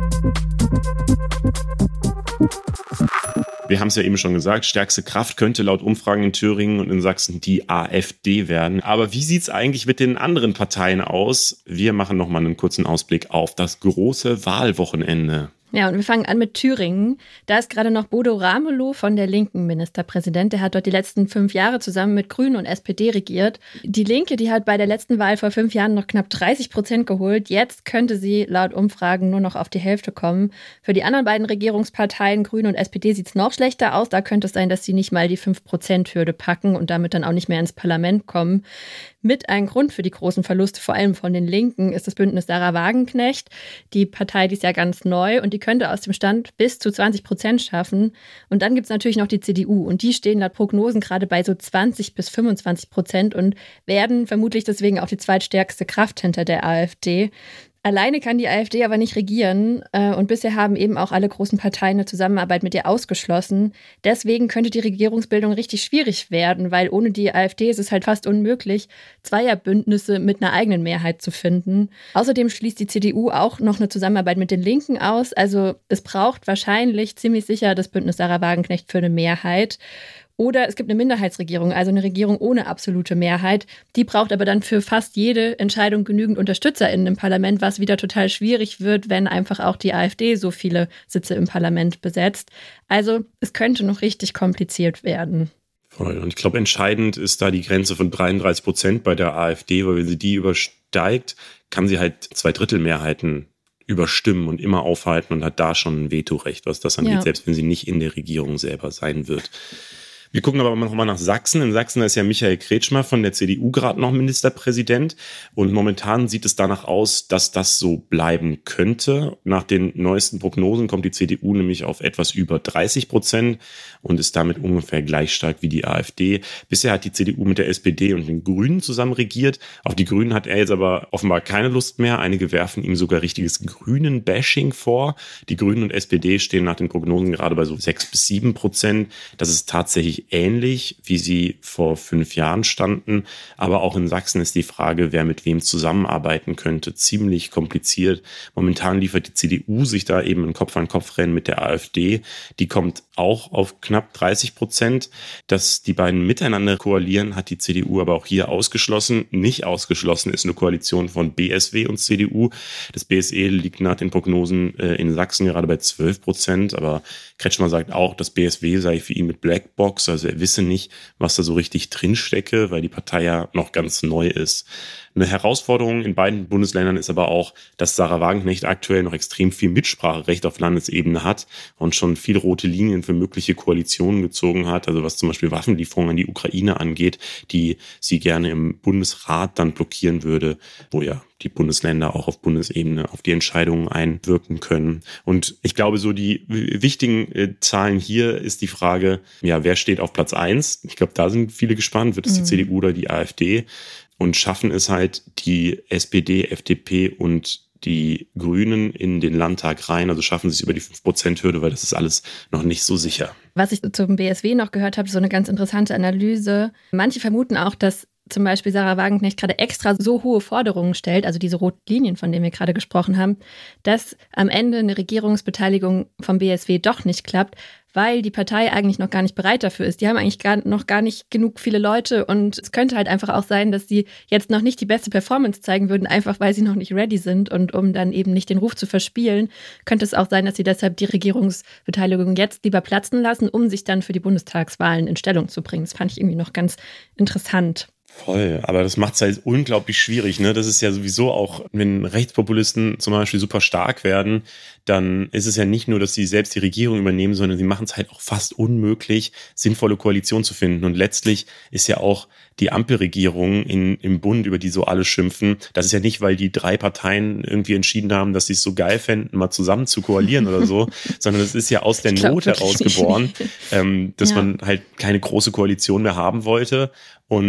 Speaker 1: Wir haben es ja eben schon gesagt, stärkste Kraft könnte laut Umfragen in Thüringen und in Sachsen die AfD werden. Aber wie sieht es eigentlich mit den anderen Parteien aus? Wir machen nochmal einen kurzen Ausblick auf das große Wahlwochenende.
Speaker 2: Ja, und wir fangen an mit Thüringen. Da ist gerade noch Bodo Ramelow von der Linken Ministerpräsident. Der hat dort die letzten fünf Jahre zusammen mit Grünen und S P D regiert. Die Linke, die hat bei der letzten Wahl vor fünf Jahren noch knapp dreißig Prozent geholt. Jetzt könnte sie laut Umfragen nur noch auf die Hälfte kommen. Für die anderen beiden Regierungsparteien, Grüne und S P D, sieht es noch schlechter aus. Da könnte es sein, dass sie nicht mal die fünf Prozent Hürde packen und damit dann auch nicht mehr ins Parlament kommen. Mit ein Grund für die großen Verluste, vor allem von den Linken, ist das Bündnis Sarah Wagenknecht. Die Partei, die ist ja ganz neu und die könnte aus dem Stand bis zu zwanzig Prozent schaffen. Und dann gibt es natürlich noch die C D U und die stehen laut Prognosen gerade bei so zwanzig bis fünfundzwanzig Prozent und werden vermutlich deswegen auch die zweitstärkste Kraft hinter der AfD. Alleine kann die AfD aber nicht regieren äh, und bisher haben eben auch alle großen Parteien eine Zusammenarbeit mit ihr ausgeschlossen. Deswegen könnte die Regierungsbildung richtig schwierig werden, weil ohne die AfD ist es halt fast unmöglich, Zweierbündnisse mit einer eigenen Mehrheit zu finden. Außerdem schließt die C D U auch noch eine Zusammenarbeit mit den Linken aus. Also es braucht wahrscheinlich ziemlich sicher das Bündnis Sarah Wagenknecht für eine Mehrheit. Oder es gibt eine Minderheitsregierung, also eine Regierung ohne absolute Mehrheit. Die braucht aber dann für fast jede Entscheidung genügend UnterstützerInnen im Parlament, was wieder total schwierig wird, wenn einfach auch die AfD so viele Sitze im Parlament besetzt. Also es könnte noch richtig kompliziert werden.
Speaker 1: Voll. Und ich glaube, entscheidend ist da die Grenze von dreiunddreißig Prozent bei der AfD, weil wenn sie die übersteigt, kann sie halt Zweidrittelmehrheiten überstimmen und immer aufhalten und hat da schon ein Vetorecht, was das angeht, ja. Selbst wenn sie nicht in der Regierung selber sein wird. Wir gucken aber noch mal nach Sachsen. In Sachsen ist ja Michael Kretschmer von der C D U gerade noch Ministerpräsident. Und momentan sieht es danach aus, dass das so bleiben könnte. Nach den neuesten Prognosen kommt die C D U nämlich auf etwas über dreißig Prozent und ist damit ungefähr gleich stark wie die AfD. Bisher hat die C D U mit der S P D und den Grünen zusammen regiert. Auf die Grünen hat er jetzt aber offenbar keine Lust mehr. Einige werfen ihm sogar richtiges Grünen-Bashing vor. Die Grünen und S P D stehen nach den Prognosen gerade bei so sechs bis sieben Prozent. Das ist tatsächlich ähnlich, wie sie vor fünf Jahren standen. Aber auch in Sachsen ist die Frage, wer mit wem zusammenarbeiten könnte, ziemlich kompliziert. Momentan liefert die C D U sich da eben ein Kopf-an-Kopf-Rennen mit der AfD. Die kommt auch auf knapp dreißig Prozent. Dass die beiden miteinander koalieren, hat die C D U aber auch hier ausgeschlossen. Nicht ausgeschlossen ist eine Koalition von B S W und C D U. Das B S E liegt nach den Prognosen äh, in Sachsen gerade bei zwölf Prozent. Aber Kretschmer sagt auch, das B S W sei für ihn mit Blackbox. Also er wisse nicht, was da so richtig drinstecke, weil die Partei ja noch ganz neu ist. Eine Herausforderung in beiden Bundesländern ist aber auch, dass Sarah Wagenknecht aktuell noch extrem viel Mitspracherecht auf Landesebene hat und schon viele rote Linien für mögliche Koalitionen gezogen hat. Also was zum Beispiel Waffenlieferungen an die Ukraine angeht, die sie gerne im Bundesrat dann blockieren würde, wo ja die Bundesländer auch auf Bundesebene auf die Entscheidungen einwirken können. Und ich glaube, so die wichtigen äh, Zahlen hier ist die Frage, ja, wer steht auf Platz eins? Ich glaube, da sind viele gespannt. Wird es die mhm. C D U oder die AfD? Und schaffen es halt die S P D, F D P und die Grünen in den Landtag rein, also schaffen sie es über die fünf Prozent Hürde, weil das ist alles noch nicht so sicher.
Speaker 2: Was ich zum B S W noch gehört habe, so eine ganz interessante Analyse. Manche vermuten auch, dass zum Beispiel Sarah Wagenknecht gerade extra so hohe Forderungen stellt, also diese roten Linien, von denen wir gerade gesprochen haben, dass am Ende eine Regierungsbeteiligung vom B S W doch nicht klappt, weil die Partei eigentlich noch gar nicht bereit dafür ist. Die haben eigentlich gar, noch gar nicht genug viele Leute und es könnte halt einfach auch sein, dass sie jetzt noch nicht die beste Performance zeigen würden, einfach weil sie noch nicht ready sind und um dann eben nicht den Ruf zu verspielen, könnte es auch sein, dass sie deshalb die Regierungsbeteiligung jetzt lieber platzen lassen, um sich dann für die Bundestagswahlen in Stellung zu bringen. Das fand ich irgendwie noch ganz interessant.
Speaker 1: Voll, aber das macht es halt unglaublich schwierig, ne? Das ist ja sowieso auch, wenn Rechtspopulisten zum Beispiel super stark werden, dann ist es ja nicht nur, dass sie selbst die Regierung übernehmen, sondern sie machen es halt auch fast unmöglich, sinnvolle Koalition zu finden. Und letztlich ist ja auch die Ampelregierung in, im Bund, über die so alle schimpfen, das ist ja nicht, weil die drei Parteien irgendwie entschieden haben, dass sie es so geil fänden, mal zusammen zu koalieren oder so, sondern es ist ja aus der Not heraus geboren, ähm, dass ja. man halt keine große Koalition mehr haben wollte. Und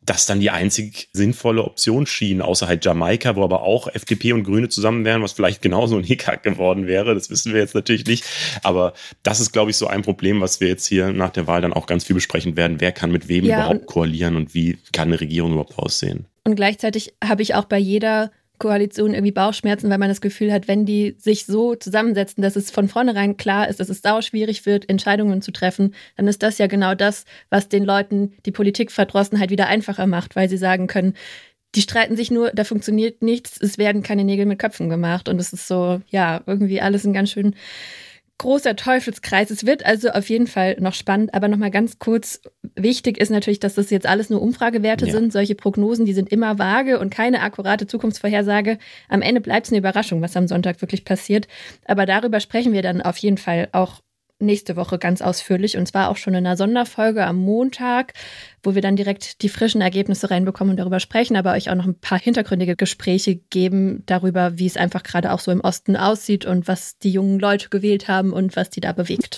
Speaker 1: das dann die einzig sinnvolle Option schien, außer halt Jamaika, wo aber auch F D P und Grüne zusammen wären, was vielleicht genauso ein Hickhack geworden wäre. Das wissen wir jetzt natürlich nicht. Aber das ist, glaube ich, so ein Problem, was wir jetzt hier nach der Wahl dann auch ganz viel besprechen werden. Wer kann mit wem ja, überhaupt koalieren und wie kann eine Regierung überhaupt aussehen?
Speaker 2: Und gleichzeitig habe ich auch bei jeder Koalition irgendwie Bauchschmerzen, weil man das Gefühl hat, wenn die sich so zusammensetzen, dass es von vornherein klar ist, dass es sau schwierig wird, Entscheidungen zu treffen, dann ist das ja genau das, was den Leuten die Politikverdrossenheit wieder einfacher macht, weil sie sagen können, die streiten sich nur, da funktioniert nichts, es werden keine Nägel mit Köpfen gemacht und es ist so, ja, irgendwie alles ein ganz schön großer Teufelskreis. Es wird also auf jeden Fall noch spannend, aber nochmal ganz kurz, wichtig ist natürlich, dass das jetzt alles nur Umfragewerte ja. sind. Solche Prognosen, die sind immer vage und keine akkurate Zukunftsvorhersage. Am Ende bleibt es eine Überraschung, was am Sonntag wirklich passiert. Aber darüber sprechen wir dann auf jeden Fall auch nächste Woche ganz ausführlich und zwar auch schon in einer Sonderfolge am Montag, wo wir dann direkt die frischen Ergebnisse reinbekommen und darüber sprechen, aber euch auch noch ein paar hintergründige Gespräche geben darüber, wie es einfach gerade auch so im Osten aussieht und was die jungen Leute gewählt haben und was die da bewegt.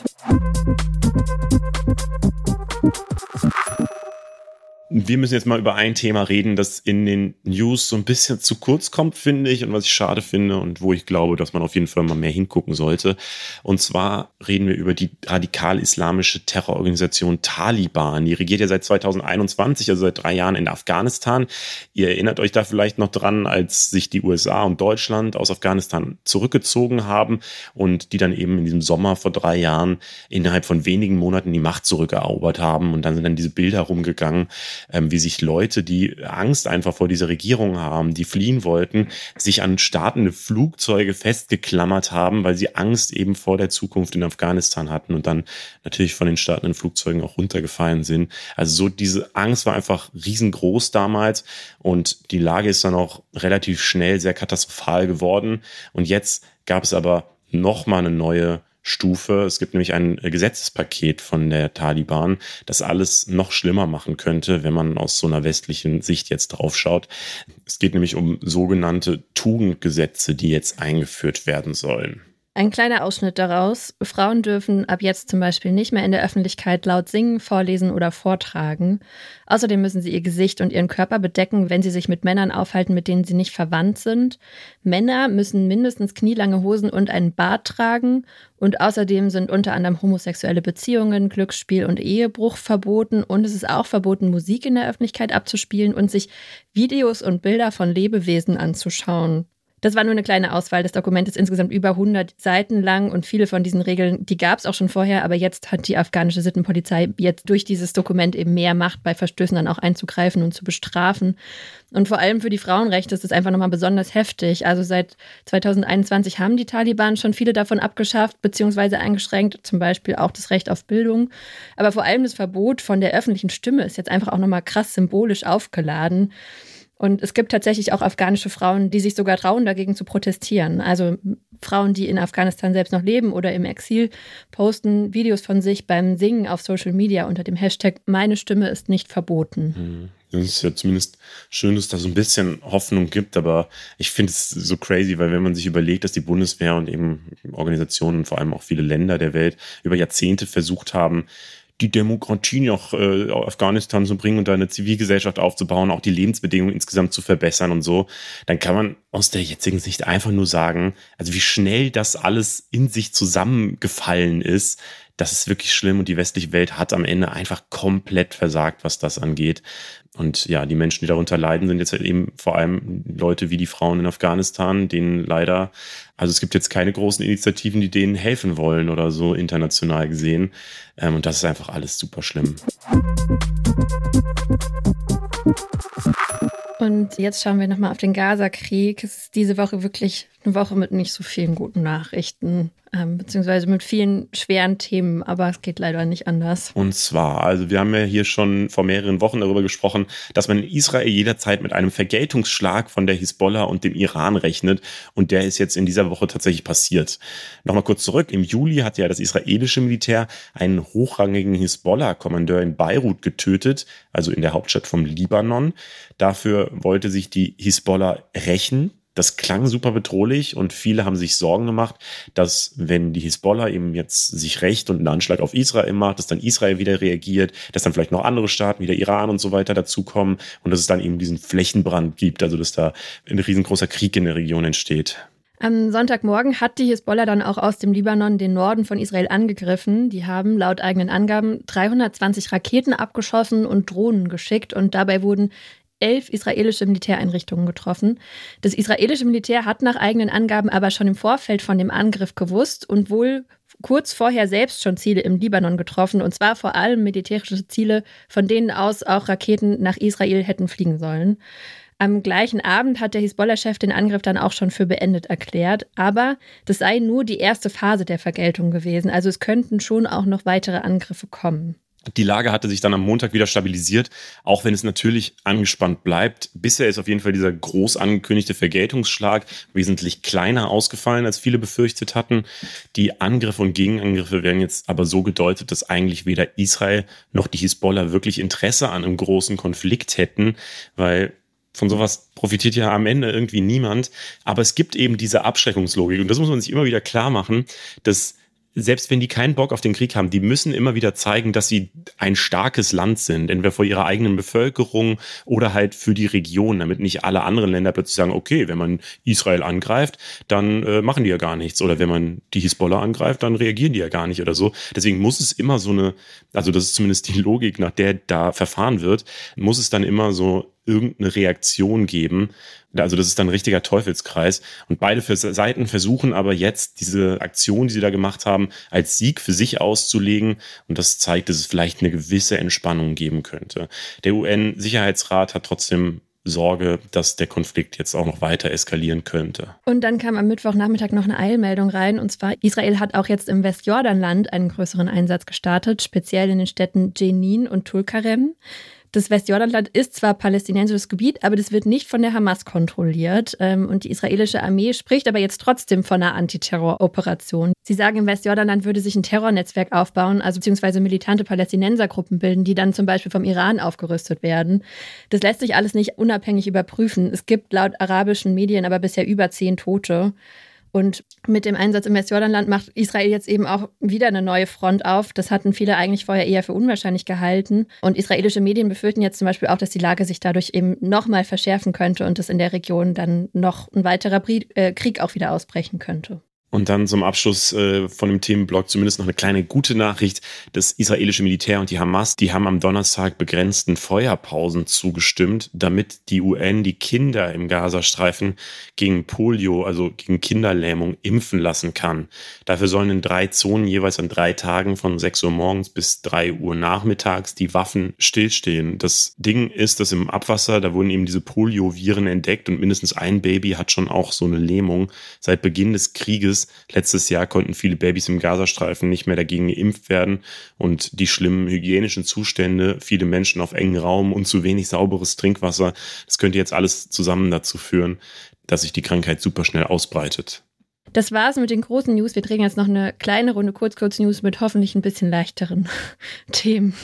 Speaker 1: Wir müssen jetzt mal über ein Thema reden, das in den News so ein bisschen zu kurz kommt, finde ich, und was ich schade finde und wo ich glaube, dass man auf jeden Fall mal mehr hingucken sollte. Und zwar reden wir über die radikal-islamische Terrororganisation Taliban. Die regiert ja seit zweitausendeinundzwanzig, also seit drei Jahren in Afghanistan. Ihr erinnert euch da vielleicht noch dran, als sich die U S A und Deutschland aus Afghanistan zurückgezogen haben und die dann eben in diesem Sommer vor drei Jahren innerhalb von wenigen Monaten die Macht zurückerobert haben. Und dann sind dann diese Bilder rumgegangen, Ähm, wie sich Leute, die Angst einfach vor dieser Regierung haben, die fliehen wollten, sich an startende Flugzeuge festgeklammert haben, weil sie Angst eben vor der Zukunft in Afghanistan hatten und dann natürlich von den startenden Flugzeugen auch runtergefallen sind. Also so diese Angst war einfach riesengroß damals und die Lage ist dann auch relativ schnell sehr katastrophal geworden. Und jetzt gab es aber nochmal eine neue Stufe. Es gibt nämlich ein Gesetzespaket von der Taliban, das alles noch schlimmer machen könnte, wenn man aus so einer westlichen Sicht jetzt drauf schaut. Es geht nämlich um sogenannte Tugendgesetze, die jetzt eingeführt werden sollen.
Speaker 2: Ein kleiner Ausschnitt daraus. Frauen dürfen ab jetzt zum Beispiel nicht mehr in der Öffentlichkeit laut singen, vorlesen oder vortragen. Außerdem müssen sie ihr Gesicht und ihren Körper bedecken, wenn sie sich mit Männern aufhalten, mit denen sie nicht verwandt sind. Männer müssen mindestens knielange Hosen und einen Bart tragen. Und außerdem sind unter anderem homosexuelle Beziehungen, Glücksspiel und Ehebruch verboten. Und es ist auch verboten, Musik in der Öffentlichkeit abzuspielen und sich Videos und Bilder von Lebewesen anzuschauen. Das war nur eine kleine Auswahl. Das Dokument ist insgesamt über hundert Seiten lang und viele von diesen Regeln, die gab es auch schon vorher, aber jetzt hat die afghanische Sittenpolizei jetzt durch dieses Dokument eben mehr Macht, bei Verstößen dann auch einzugreifen und zu bestrafen. Und vor allem für die Frauenrechte ist es einfach nochmal besonders heftig. Also seit zweitausendeinundzwanzig haben die Taliban schon viele davon abgeschafft bzw. eingeschränkt, zum Beispiel auch das Recht auf Bildung. Aber vor allem das Verbot von der öffentlichen Stimme ist jetzt einfach auch nochmal krass symbolisch aufgeladen. Und es gibt tatsächlich auch afghanische Frauen, die sich sogar trauen, dagegen zu protestieren. Also Frauen, die in Afghanistan selbst noch leben oder im Exil, posten Videos von sich beim Singen auf Social Media unter dem Hashtag »Meine Stimme ist nicht verboten«.
Speaker 1: Das ist ja zumindest schön, dass es da so ein bisschen Hoffnung gibt, aber ich finde es so crazy, weil wenn man sich überlegt, dass die Bundeswehr und eben Organisationen und vor allem auch viele Länder der Welt über Jahrzehnte versucht haben, die Demokratie nach äh, Afghanistan zu bringen und da eine Zivilgesellschaft aufzubauen, auch die Lebensbedingungen insgesamt zu verbessern und so, dann kann man aus der jetzigen Sicht einfach nur sagen, also wie schnell das alles in sich zusammengefallen ist, das ist wirklich schlimm und die westliche Welt hat am Ende einfach komplett versagt, was das angeht. Und ja, die Menschen, die darunter leiden, sind jetzt halt eben vor allem Leute wie die Frauen in Afghanistan, denen leider, also es gibt jetzt keine großen Initiativen, die denen helfen wollen oder so international gesehen. Und das ist einfach alles super schlimm.
Speaker 2: Und jetzt schauen wir nochmal auf den Gaza-Krieg. Es ist diese Woche wirklich eine Woche mit nicht so vielen guten Nachrichten, ähm, beziehungsweise mit vielen schweren Themen, aber es geht leider nicht anders.
Speaker 1: Und zwar, also wir haben ja hier schon vor mehreren Wochen darüber gesprochen, dass man in Israel jederzeit mit einem Vergeltungsschlag von der Hisbollah und dem Iran rechnet und der ist jetzt in dieser Woche tatsächlich passiert. Nochmal kurz zurück, im Juli hat ja das israelische Militär einen hochrangigen Hisbollah-Kommandeur in Beirut getötet, also in der Hauptstadt vom Libanon. Dafür wollte sich die Hisbollah rächen. Das klang super bedrohlich und viele haben sich Sorgen gemacht, dass wenn die Hisbollah eben jetzt sich rächt und einen Anschlag auf Israel macht, dass dann Israel wieder reagiert, dass dann vielleicht noch andere Staaten wie der Iran und so weiter dazukommen und dass es dann eben diesen Flächenbrand gibt, also dass da ein riesengroßer Krieg in der Region entsteht.
Speaker 2: Am Sonntagmorgen hat die Hisbollah dann auch aus dem Libanon den Norden von Israel angegriffen. Die haben laut eigenen Angaben dreihundertzwanzig Raketen abgeschossen und Drohnen geschickt und dabei wurden elf israelische Militäreinrichtungen getroffen. Das israelische Militär hat nach eigenen Angaben aber schon im Vorfeld von dem Angriff gewusst und wohl kurz vorher selbst schon Ziele im Libanon getroffen, und zwar vor allem militärische Ziele, von denen aus auch Raketen nach Israel hätten fliegen sollen. Am gleichen Abend hat der Hisbollah-Chef den Angriff dann auch schon für beendet erklärt, aber das sei nur die erste Phase der Vergeltung gewesen, also es könnten schon auch noch weitere Angriffe kommen.
Speaker 1: Die Lage hatte sich dann am Montag wieder stabilisiert, auch wenn es natürlich angespannt bleibt. Bisher ist auf jeden Fall dieser groß angekündigte Vergeltungsschlag wesentlich kleiner ausgefallen, als viele befürchtet hatten. Die Angriffe und Gegenangriffe werden jetzt aber so gedeutet, dass eigentlich weder Israel noch die Hisbollah wirklich Interesse an einem großen Konflikt hätten, weil von sowas profitiert ja am Ende irgendwie niemand. Aber es gibt eben diese Abschreckungslogik und das muss man sich immer wieder klar machen, dass selbst wenn die keinen Bock auf den Krieg haben, die müssen immer wieder zeigen, dass sie ein starkes Land sind, entweder vor ihrer eigenen Bevölkerung oder halt für die Region, damit nicht alle anderen Länder plötzlich sagen, okay, wenn man Israel angreift, dann äh, machen die ja gar nichts. Oder wenn man die Hisbollah angreift, dann reagieren die ja gar nicht oder so. Deswegen muss es immer so eine, also das ist zumindest die Logik, nach der da verfahren wird, muss es dann immer so irgendeine Reaktion geben. Also das ist dann ein richtiger Teufelskreis. Und beide Seiten versuchen aber jetzt diese Aktion, die sie da gemacht haben, als Sieg für sich auszulegen. Und das zeigt, dass es vielleicht eine gewisse Entspannung geben könnte. Der U N-Sicherheitsrat hat trotzdem Sorge, dass der Konflikt jetzt auch noch weiter eskalieren könnte.
Speaker 2: Und dann kam am Mittwochnachmittag noch eine Eilmeldung rein. Und zwar, Israel hat auch jetzt im Westjordanland einen größeren Einsatz gestartet, speziell in den Städten Jenin und Tulkarem. Das Westjordanland ist zwar palästinensisches Gebiet, aber das wird nicht von der Hamas kontrolliert. Und die israelische Armee spricht aber jetzt trotzdem von einer Antiterroroperation. Sie sagen, im Westjordanland würde sich ein Terrornetzwerk aufbauen, also beziehungsweise militante Palästinensergruppen bilden, die dann zum Beispiel vom Iran aufgerüstet werden. Das lässt sich alles nicht unabhängig überprüfen. Es gibt laut arabischen Medien aber bisher über zehn Tote. Und mit dem Einsatz im Westjordanland macht Israel jetzt eben auch wieder eine neue Front auf. Das hatten viele eigentlich vorher eher für unwahrscheinlich gehalten. Und israelische Medien befürchten jetzt zum Beispiel auch, dass die Lage sich dadurch eben nochmal verschärfen könnte und dass in der Region dann noch ein weiterer Krieg auch wieder ausbrechen könnte.
Speaker 1: Und dann zum Abschluss äh, von dem Themenblock zumindest noch eine kleine gute Nachricht. Das israelische Militär und die Hamas, die haben am Donnerstag begrenzten Feuerpausen zugestimmt, damit die U N die Kinder im Gazastreifen gegen Polio, also gegen Kinderlähmung, impfen lassen kann. Dafür sollen in drei Zonen jeweils an drei Tagen von sechs Uhr morgens bis drei Uhr nachmittags die Waffen stillstehen. Das Ding ist, dass im Abwasser, da wurden eben diese Polioviren entdeckt und mindestens ein Baby hat schon auch so eine Lähmung. Seit Beginn des Krieges letztes Jahr konnten viele Babys im Gazastreifen nicht mehr dagegen geimpft werden und die schlimmen hygienischen Zustände, viele Menschen auf engen Raum und zu wenig sauberes Trinkwasser, das könnte jetzt alles zusammen dazu führen, dass sich die Krankheit super schnell ausbreitet.
Speaker 2: Das war's mit den großen News. Wir drehen jetzt noch eine kleine Runde Kurz-Kurz-News mit hoffentlich ein bisschen leichteren Themen.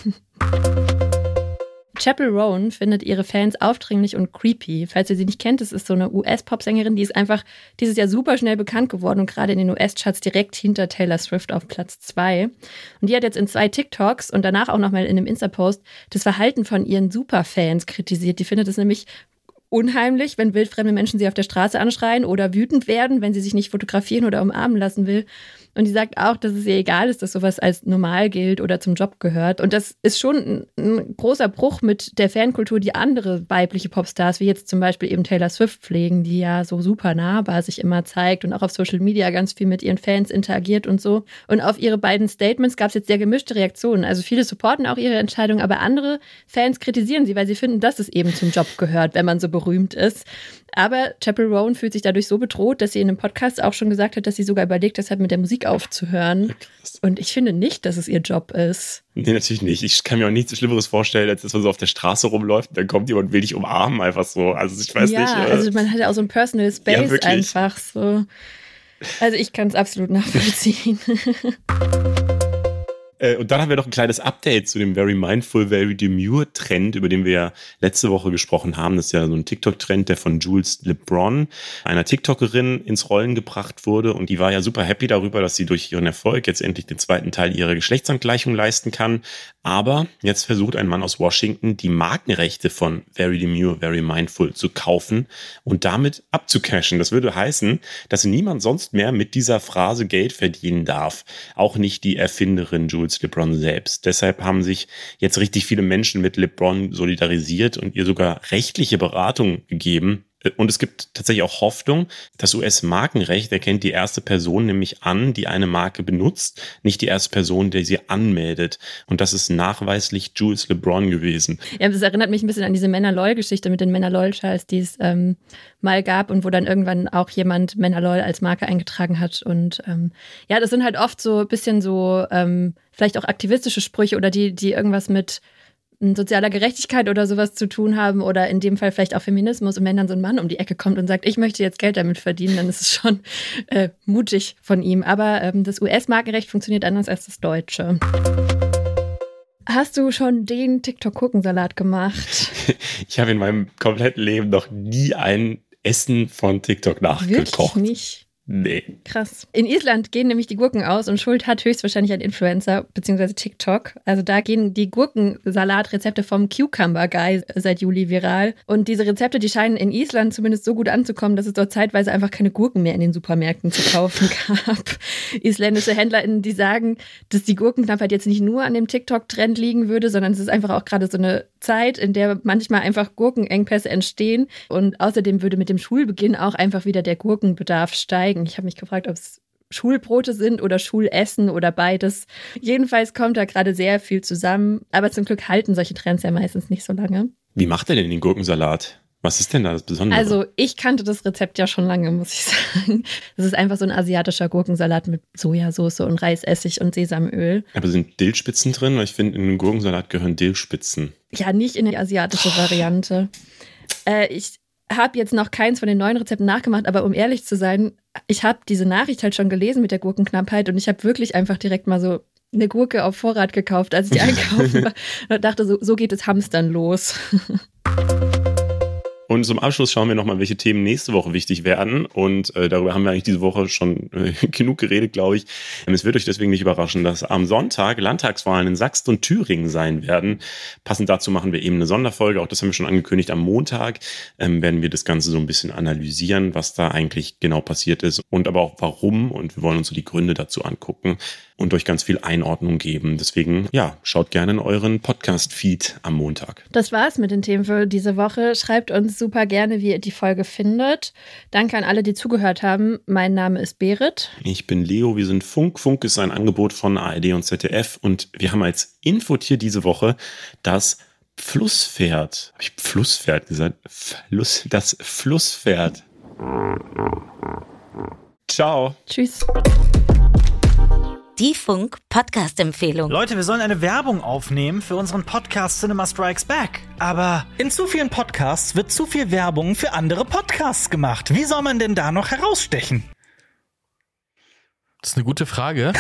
Speaker 2: Chappell Roan findet ihre Fans aufdringlich und creepy. Falls ihr sie nicht kennt, das ist so eine U S-Pop-Sängerin, die ist einfach dieses Jahr super schnell bekannt geworden und gerade in den U S-Charts direkt hinter Taylor Swift auf Platz zwei. Und die hat jetzt in zwei TikToks und danach auch nochmal in einem Insta-Post das Verhalten von ihren Superfans kritisiert. Die findet es nämlich unheimlich, wenn wildfremde Menschen sie auf der Straße anschreien oder wütend werden, wenn sie sich nicht fotografieren oder umarmen lassen will. Und die sagt auch, dass es ihr egal ist, dass sowas als normal gilt oder zum Job gehört. Und das ist schon ein, ein großer Bruch mit der Fankultur, die andere weibliche Popstars, wie jetzt zum Beispiel eben Taylor Swift pflegen, die ja so super nahbar sich immer zeigt und auch auf Social Media ganz viel mit ihren Fans interagiert und so. Und auf ihre beiden Statements gab es jetzt sehr gemischte Reaktionen. Also viele supporten auch ihre Entscheidung, aber andere Fans kritisieren sie, weil sie finden, dass es eben zum Job gehört, wenn man so berühmt ist. Aber Chappell Roan fühlt sich dadurch so bedroht, dass sie in einem Podcast auch schon gesagt hat, dass sie sogar überlegt, deshalb mit der Musik aufzuhören. Und ich finde nicht, dass es ihr Job ist.
Speaker 1: Nee, natürlich nicht. Ich kann mir auch nichts Schlimmeres vorstellen, als dass man so auf der Straße rumläuft und dann kommt jemand und will dich umarmen, einfach so. Also ich weiß
Speaker 2: ja,
Speaker 1: nicht.
Speaker 2: Ja, also man hat ja auch so ein Personal Space ja, einfach so. Also ich kann es absolut nachvollziehen.
Speaker 1: Und dann haben wir noch ein kleines Update zu dem Very Mindful, Very Demure Trend, über den wir ja letzte Woche gesprochen haben. Das ist ja so ein TikTok-Trend, der von Jules LeBron, einer TikTokerin, ins Rollen gebracht wurde. Und die war ja super happy darüber, dass sie durch ihren Erfolg jetzt endlich den zweiten Teil ihrer Geschlechtsangleichung leisten kann. Aber jetzt versucht ein Mann aus Washington, die Markenrechte von Very Demure, Very Mindful zu kaufen und damit abzucashen. Das würde heißen, dass niemand sonst mehr mit dieser Phrase Geld verdienen darf. Auch nicht die Erfinderin Jules LeBron selbst. Deshalb haben sich jetzt richtig viele Menschen mit LeBron solidarisiert und ihr sogar rechtliche Beratung gegeben. Und es gibt tatsächlich auch Hoffnung. Das U S-Markenrecht erkennt die erste Person nämlich an, die eine Marke benutzt, nicht die erste Person, die sie anmeldet. Und das ist nachweislich Jules LeBron gewesen.
Speaker 2: Ja, das erinnert mich ein bisschen an diese Männer-Lol-Geschichte mit den Männer-Lol-Schals, die es ähm, mal gab und wo dann irgendwann auch jemand Männer-Lol als Marke eingetragen hat. Und ähm, ja, das sind halt oft so ein bisschen so ähm, vielleicht auch aktivistische Sprüche oder die, die irgendwas mit sozialer Gerechtigkeit oder sowas zu tun haben oder in dem Fall vielleicht auch Feminismus. Und wenn dann so ein Mann um die Ecke kommt und sagt, ich möchte jetzt Geld damit verdienen, dann ist es schon äh, mutig von ihm. Aber ähm, das U S-Markenrecht funktioniert anders als das deutsche. Hast du schon den TikTok-Gurkensalat gemacht?
Speaker 1: Ich habe in meinem kompletten Leben noch nie ein Essen von TikTok nachgekocht.
Speaker 2: Wirklich nicht?
Speaker 1: Nee.
Speaker 2: Krass. In Island gehen nämlich die Gurken aus und Schuld hat höchstwahrscheinlich ein Influencer bzw. TikTok. Also da gehen die Gurkensalatrezepte vom Cucumber Guy seit Juli viral. Und diese Rezepte, die scheinen in Island zumindest so gut anzukommen, dass es dort zeitweise einfach keine Gurken mehr in den Supermärkten zu kaufen gab. Isländische HändlerInnen, die sagen, dass die Gurkenknappheit jetzt nicht nur an dem TikTok-Trend liegen würde, sondern es ist einfach auch gerade so eine Zeit, in der manchmal einfach Gurkenengpässe entstehen. Und außerdem würde mit dem Schulbeginn auch einfach wieder der Gurkenbedarf steigen. Ich habe mich gefragt, ob es Schulbrote sind oder Schulessen oder beides. Jedenfalls kommt da gerade sehr viel zusammen. Aber zum Glück halten solche Trends ja meistens nicht so lange.
Speaker 1: Wie macht er denn den Gurkensalat? Was ist denn da das Besondere?
Speaker 2: Also ich kannte das Rezept ja schon lange, muss ich sagen. Das ist einfach so ein asiatischer Gurkensalat mit Sojasauce und Reisessig und Sesamöl.
Speaker 1: Aber sind Dillspitzen drin? Weil ich finde, in den Gurkensalat gehören Dillspitzen.
Speaker 2: Ja, nicht in die asiatische Variante. Äh, ich habe jetzt noch keins von den neuen Rezepten nachgemacht, aber um ehrlich zu sein, ich habe diese Nachricht halt schon gelesen mit der Gurkenknappheit und ich habe wirklich einfach direkt mal so eine Gurke auf Vorrat gekauft, als ich einkaufen war. Und dachte, so, so geht es Hamstern los.
Speaker 1: Und zum Abschluss schauen wir nochmal, welche Themen nächste Woche wichtig werden. Und äh, darüber haben wir eigentlich diese Woche schon äh, genug geredet, glaube ich. Ähm, es wird euch deswegen nicht überraschen, dass am Sonntag Landtagswahlen in Sachsen und Thüringen sein werden. Passend dazu machen wir eben eine Sonderfolge. Auch das haben wir schon angekündigt. Am Montag ähm, werden wir das Ganze so ein bisschen analysieren, was da eigentlich genau passiert ist und aber auch warum. Und wir wollen uns so die Gründe dazu angucken und euch ganz viel Einordnung geben. Deswegen, ja, schaut gerne in euren Podcast-Feed am Montag.
Speaker 2: Das war's mit den Themen für diese Woche. Schreibt uns super gerne, wie ihr die Folge findet. Danke an alle, die zugehört haben. Mein Name ist Berit.
Speaker 1: Ich bin Leo, wir sind Funk. Funk ist ein Angebot von A R D und Z D F und wir haben als Infotier diese Woche das Flusspferd. Habe ich Flusspferd gesagt? Fluss, das Flusspferd. Ciao.
Speaker 2: Tschüss.
Speaker 5: Die Funk-Podcast-Empfehlung.
Speaker 6: Leute, wir sollen eine Werbung aufnehmen für unseren Podcast Cinema Strikes Back. Aber in zu vielen Podcasts wird zu viel Werbung für andere Podcasts gemacht. Wie soll man denn da noch herausstechen?
Speaker 7: Das ist eine gute Frage.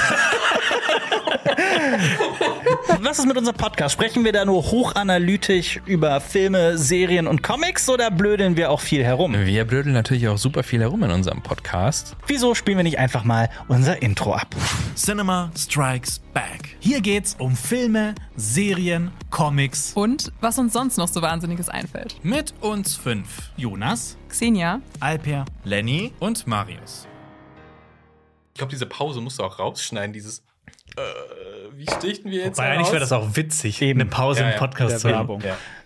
Speaker 6: Was ist mit unserem Podcast? Sprechen wir da nur hochanalytisch über Filme, Serien und Comics oder blödeln wir auch viel herum?
Speaker 7: Wir blödeln natürlich auch super viel herum in unserem Podcast.
Speaker 6: Wieso spielen wir nicht einfach mal unser Intro ab?
Speaker 8: Cinema Strikes Back. Hier geht's um Filme, Serien, Comics
Speaker 9: und was uns sonst noch so Wahnsinniges einfällt.
Speaker 8: Mit uns fünf. Jonas,
Speaker 9: Xenia,
Speaker 8: Alper, Lenny und Marius.
Speaker 7: Ich glaube, diese Pause musst du auch rausschneiden, dieses äh, wie stichten wir jetzt
Speaker 6: Weil eigentlich wäre das auch witzig, eben eine Pause ja, im Podcast ja, zu haben. Ja.